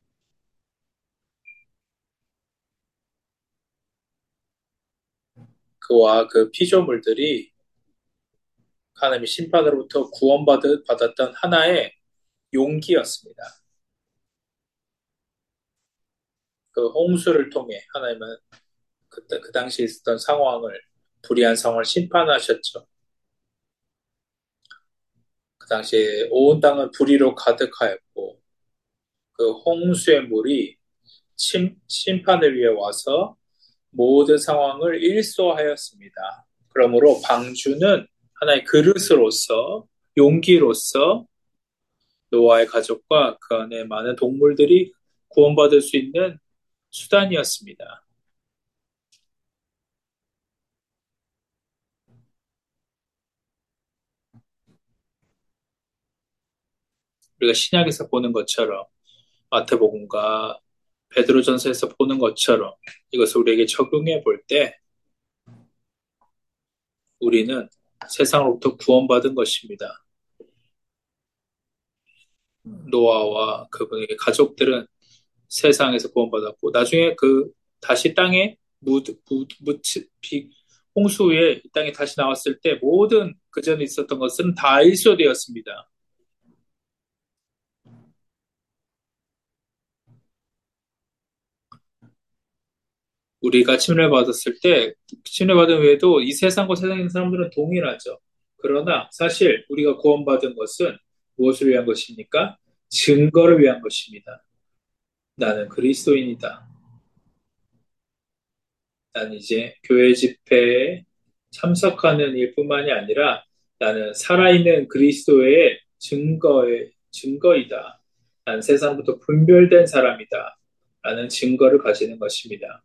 그와 그 피조물들이 하나님의 심판으로부터 받았던 하나의 용기였습니다. 그 홍수를 통해 하나님은 그 당시에 있었던 상황을, 불의한 상황을 심판하셨죠. 그 당시에 온 땅은 불의로 가득하였고, 그 홍수의 물이 심판을 위해 와서 모든 상황을 일소하였습니다. 그러므로 방주는 하나의 그릇으로서, 용기로서 노아의 가족과 그 안에 많은 동물들이 구원받을 수 있는 수단이었습니다. 우리가 신약에서 보는 것처럼 마태복음과 베드로전서에서 보는 것처럼 이것을 우리에게 적용해 볼 때 우리는 세상으로부터 구원받은 것입니다. 노아와 그분의 가족들은 세상에서 구원받았고 나중에 다시 땅에 홍수 후에 이 땅에 다시 나왔을 때 모든 그전에 있었던 것은 다 일소되었습니다. 우리가 침례받았을 때 침례받은 후에도 이 세상과 세상에 있는 사람들은 동일하죠. 그러나 사실 우리가 구원받은 것은 무엇을 위한 것입니까? 증거를 위한 것입니다. 나는 그리스도인이다. 나는 이제 교회 집회에 참석하는 일뿐만이 아니라 나는 살아있는 그리스도의 증거이다. 난 세상부터 분별된 사람이다. 라는 증거를 가지는 것입니다.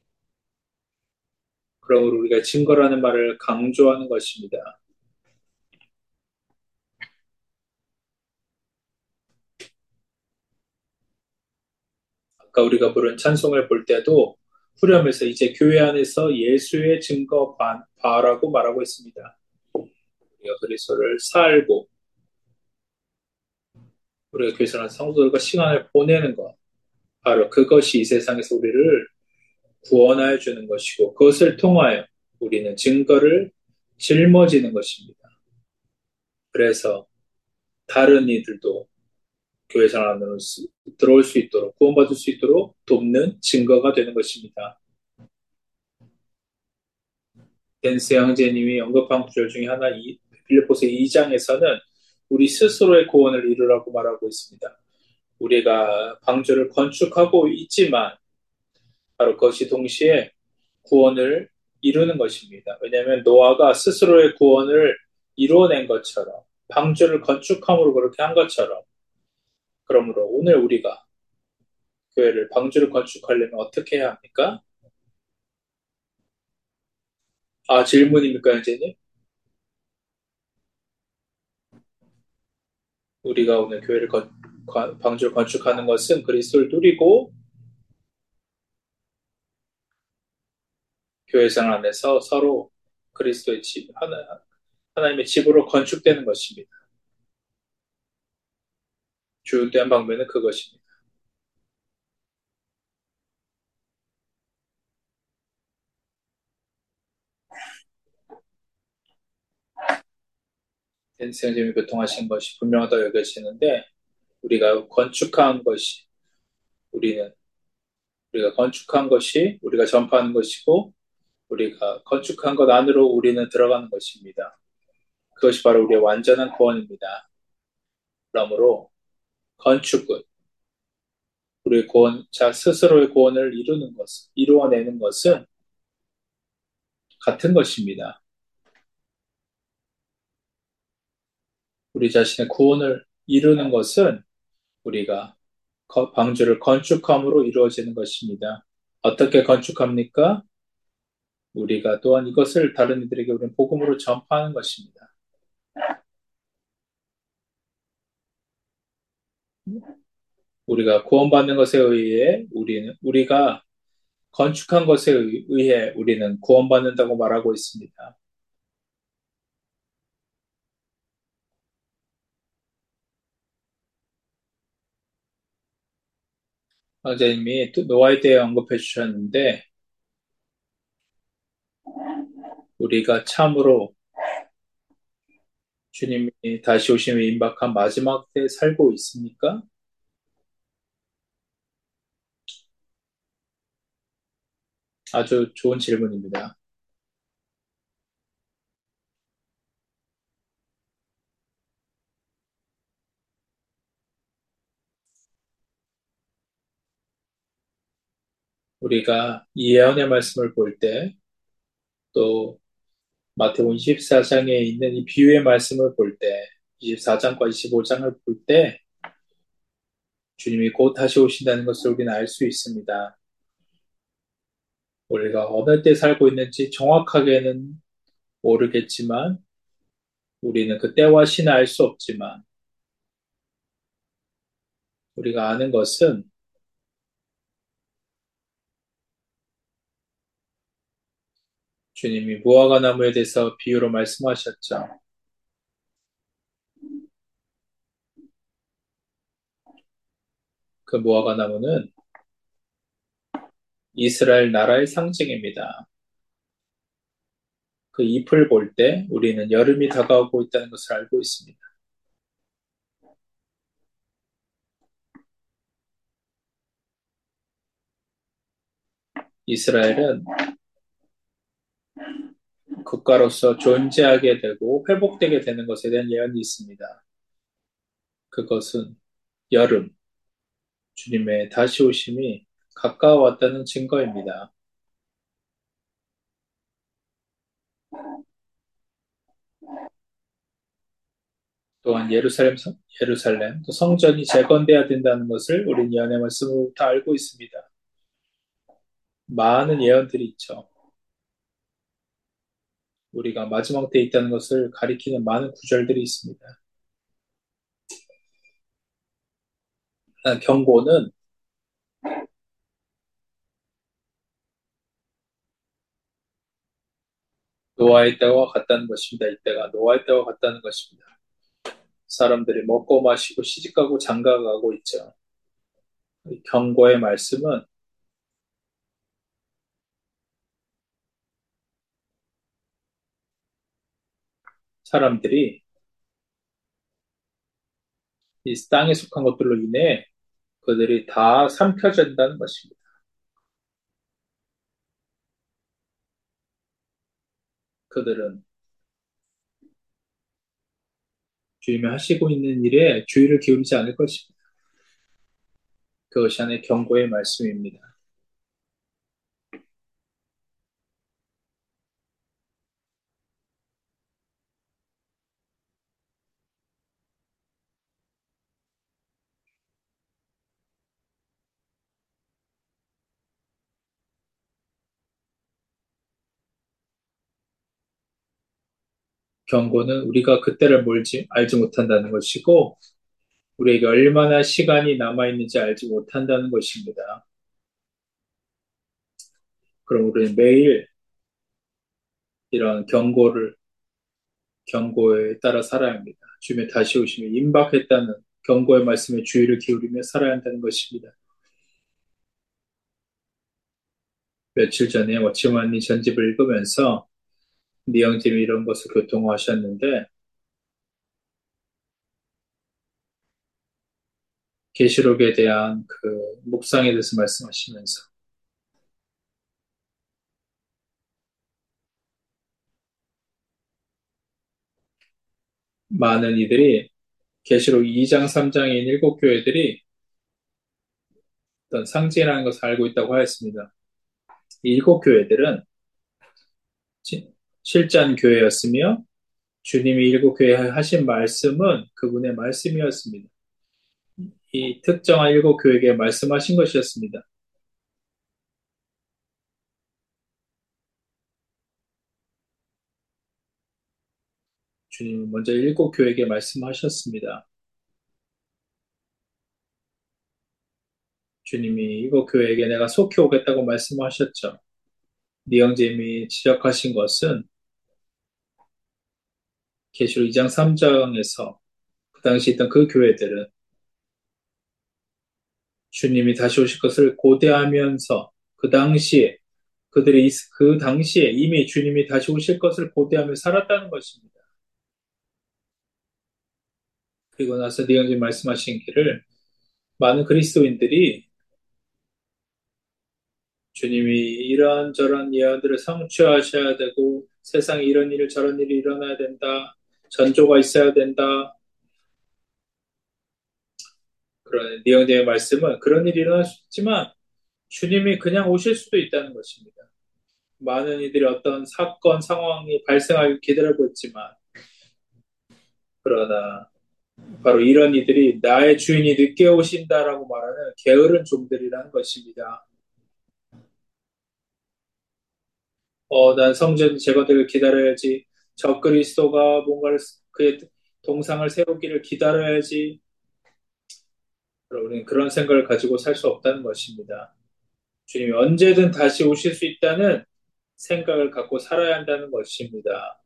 그러므로 우리가 증거라는 말을 강조하는 것입니다. 아까 우리가 부른 찬송을 볼 때도 후렴에서 이제 교회 안에서 예수의 증거 바라고 말하고 있습니다. 우리가 그리스도를 살고 우리가 교회에서 성도들과 시간을 보내는 것 바로 그것이 이 세상에서 우리를 구원하여 주는 것이고 그것을 통하여 우리는 증거를 짊어지는 것입니다. 그래서 다른 이들도 교회 생활로 들어올 수 있도록 구원받을 수 있도록 돕는 증거가 되는 것입니다. 댄스 형제님이 언급한 구절 중에 하나 빌립보서 2장에서는 우리 스스로의 구원을 이루라고 말하고 있습니다. 우리가 방주를 건축하고 있지만 바로 그것이 동시에 구원을 이루는 것입니다. 왜냐하면 노아가 스스로의 구원을 이루어낸 것처럼 방주를 건축함으로 그렇게 한 것처럼 그러므로 오늘 우리가 교회를 방주를 건축하려면 어떻게 해야 합니까? 아, 질문입니까, 현재님? 우리가 오늘 방주를 건축하는 것은 그리스도를 누리고 교회생 안에서 서로 그리스도의 집, 하나님의 집으로 건축되는 것입니다. 주된 방면은 그것입니다. 선생님이 교통하신 것이 분명하다고 여겨지는데, 우리가 건축한 것이, 우리는, 우리가 건축한 것이 우리가 전파하는 것이고, 우리가 건축한 것 안으로 우리는 들어가는 것입니다. 그것이 바로 우리의 완전한 구원입니다. 그러므로 건축은 우리의 구원, 자 스스로의 구원을 이루어내는 것은 같은 것입니다. 우리 자신의 구원을 이루는 것은 우리가 방주를 건축함으로 이루어지는 것입니다. 어떻게 건축합니까? 우리가 또한 이것을 다른 이들에게 우리는 복음으로 전파하는 것입니다. 우리가 구원받는 것에 의해 우리가 건축한 것에 의해 우리는 구원받는다고 말하고 있습니다. 황자님이 또 노아에 대해 언급해 주셨는데, 우리가 참으로 주님이 다시 오심에 임박한 마지막 때에 살고 있습니까? 아주 좋은 질문입니다. 우리가 이 예언의 말씀을 볼 때, 또 마태복음 24장에 있는 이 비유의 말씀을 볼 때, 24장과 25장을 볼 때, 주님이 곧 다시 오신다는 것을 우리는 알 수 있습니다. 우리가 어느 때 살고 있는지 정확하게는 모르겠지만, 우리는 그 때와 시는 알 수 없지만, 우리가 아는 것은 주님이 무화과 나무에 대해서 비유로 말씀하셨죠. 그 무화과 나무는 이스라엘 나라의 상징입니다. 그 잎을 볼 때 우리는 여름이 다가오고 있다는 것을 알고 있습니다. 이스라엘은 국가로서 존재하게 되고 회복되게 되는 것에 대한 예언이 있습니다. 그것은 여름, 주님의 다시 오심이 가까워왔다는 증거입니다. 또한 예루살렘, 또 성전이 재건돼야 된다는 것을 우린 예언의 말씀으로부터 알고 있습니다. 많은 예언들이 있죠. 우리가 마지막 때에 있다는 것을 가리키는 많은 구절들이 있습니다. 경고는 노아의 때와 같다는 것입니다. 이때가 노아의 때와 같다는 것입니다. 사람들이 먹고 마시고 시집가고 장가가고 있죠. 이 경고의 말씀은 사람들이 이 땅에 속한 것들로 인해 그들이 다 삼켜진다는 것입니다. 그들은 주님이 하시고 있는 일에 주의를 기울이지 않을 것입니다. 그것이 하나의 경고의 말씀입니다. 경고는 우리가 그때를 알지 못한다는 것이고, 우리에게 얼마나 시간이 남아있는지 알지 못한다는 것입니다. 그럼 우리는 매일 이런 경고에 따라 살아야 합니다. 주님의 다시 오심이 임박했다는 경고의 말씀에 주의를 기울이며 살아야 한다는 것입니다. 며칠 전에 워치만이 전집을 읽으면서 니영님이 이런 것을 교통하셨는데 계시록에 대한 그 묵상에 대해서 말씀하시면서 많은 이들이 계시록 2장, 3장인 일곱 교회들이 어떤 상징이라는 것을 알고 있다고 하였습니다. 이 일곱 교회들은 실전 교회였으며 주님이 일곱 교회에 하신 말씀은 그분의 말씀이었습니다. 이 특정한 일곱 교회에게 말씀하신 것이었습니다. 주님이 먼저 일곱 교회에게 말씀하셨습니다. 주님이 일곱 교회에게 내가 속히 오겠다고 말씀하셨죠. 니영잼이 지적하신 것은 계시록 2장 3장에서 그 당시 있던 그 교회들은 주님이 다시 오실 것을 고대하면서 그 당시에 이미 주님이 다시 오실 것을 고대하며 살았다는 것입니다. 그리고 나서 니영잼 말씀하신 길을 많은 그리스도인들이 주님이 이러한저러한 예언들을 성취하셔야 되고 세상에 이런 일 저런 일이 일어나야 된다. 전조가 있어야 된다. 그런 니영제의 말씀은 그런 일이 일어날 수 있지만 주님이 그냥 오실 수도 있다는 것입니다. 많은 이들이 어떤 사건, 상황이 발생하길 기다리고 있지만 그러나 바로 이런 이들이 나의 주인이 늦게 오신다라고 말하는 게으른 종들이라는 것입니다. 난 성전 제거되길 기다려야지. 저 그리스도가 뭔가를 그의 동상을 세우기를 기다려야지. 우리는 그런 생각을 가지고 살 수 없다는 것입니다. 주님이 언제든 다시 오실 수 있다는 생각을 갖고 살아야 한다는 것입니다.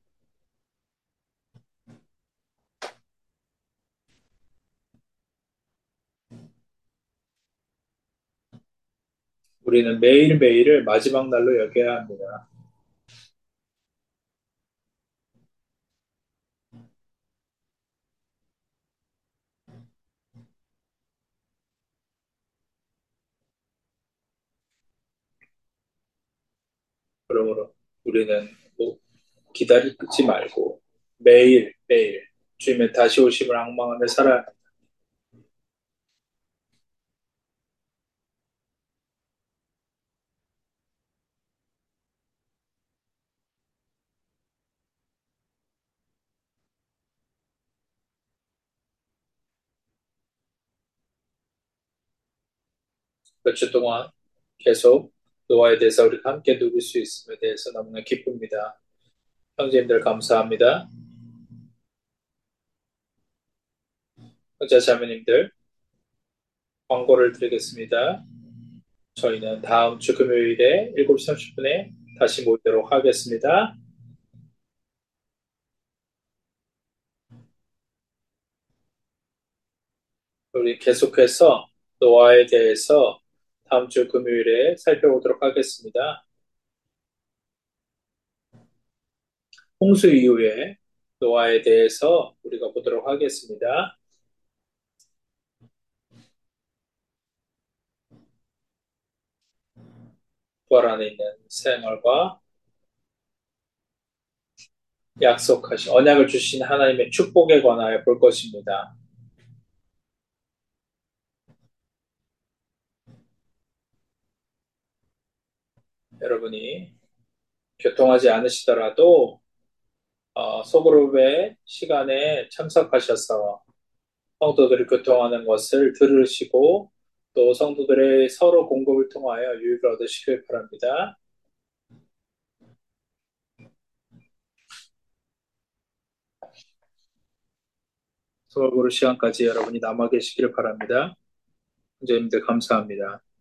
우리는 매일매일을 마지막 날로 여겨야 합니다. 그러므로 우리는 뭐 기다리지 말고 매일매일 주님의 다시 오심을 앙망하며 살아야 합니다. 몇 주 동안 계속 노아에 대해서 우리가 함께 누릴 수 있음에 대해서 너무나 기쁩니다. 형제님들 감사합니다. 형제 자매님들 광고를 드리겠습니다. 저희는 다음 주 금요일에 7시 30분에 다시 모이도록 하겠습니다. 우리 계속해서 노아에 대해서 다음 주 금요일에 살펴보도록 하겠습니다. 홍수 이후에 노아에 대해서 우리가 보도록 하겠습니다. 부활 안에 있는 생활과 약속하신 언약을 주신 하나님의 축복에 관하여 볼 것입니다. 여러분이 교통하지 않으시더라도 소그룹의 시간에 참석하셔서 성도들이 교통하는 것을 들으시고 또 성도들의 서로 공급을 통하여 유익을 얻으시길 바랍니다. 소그룹 시간까지 여러분이 남아 계시기를 바랍니다. 선생님들 감사합니다.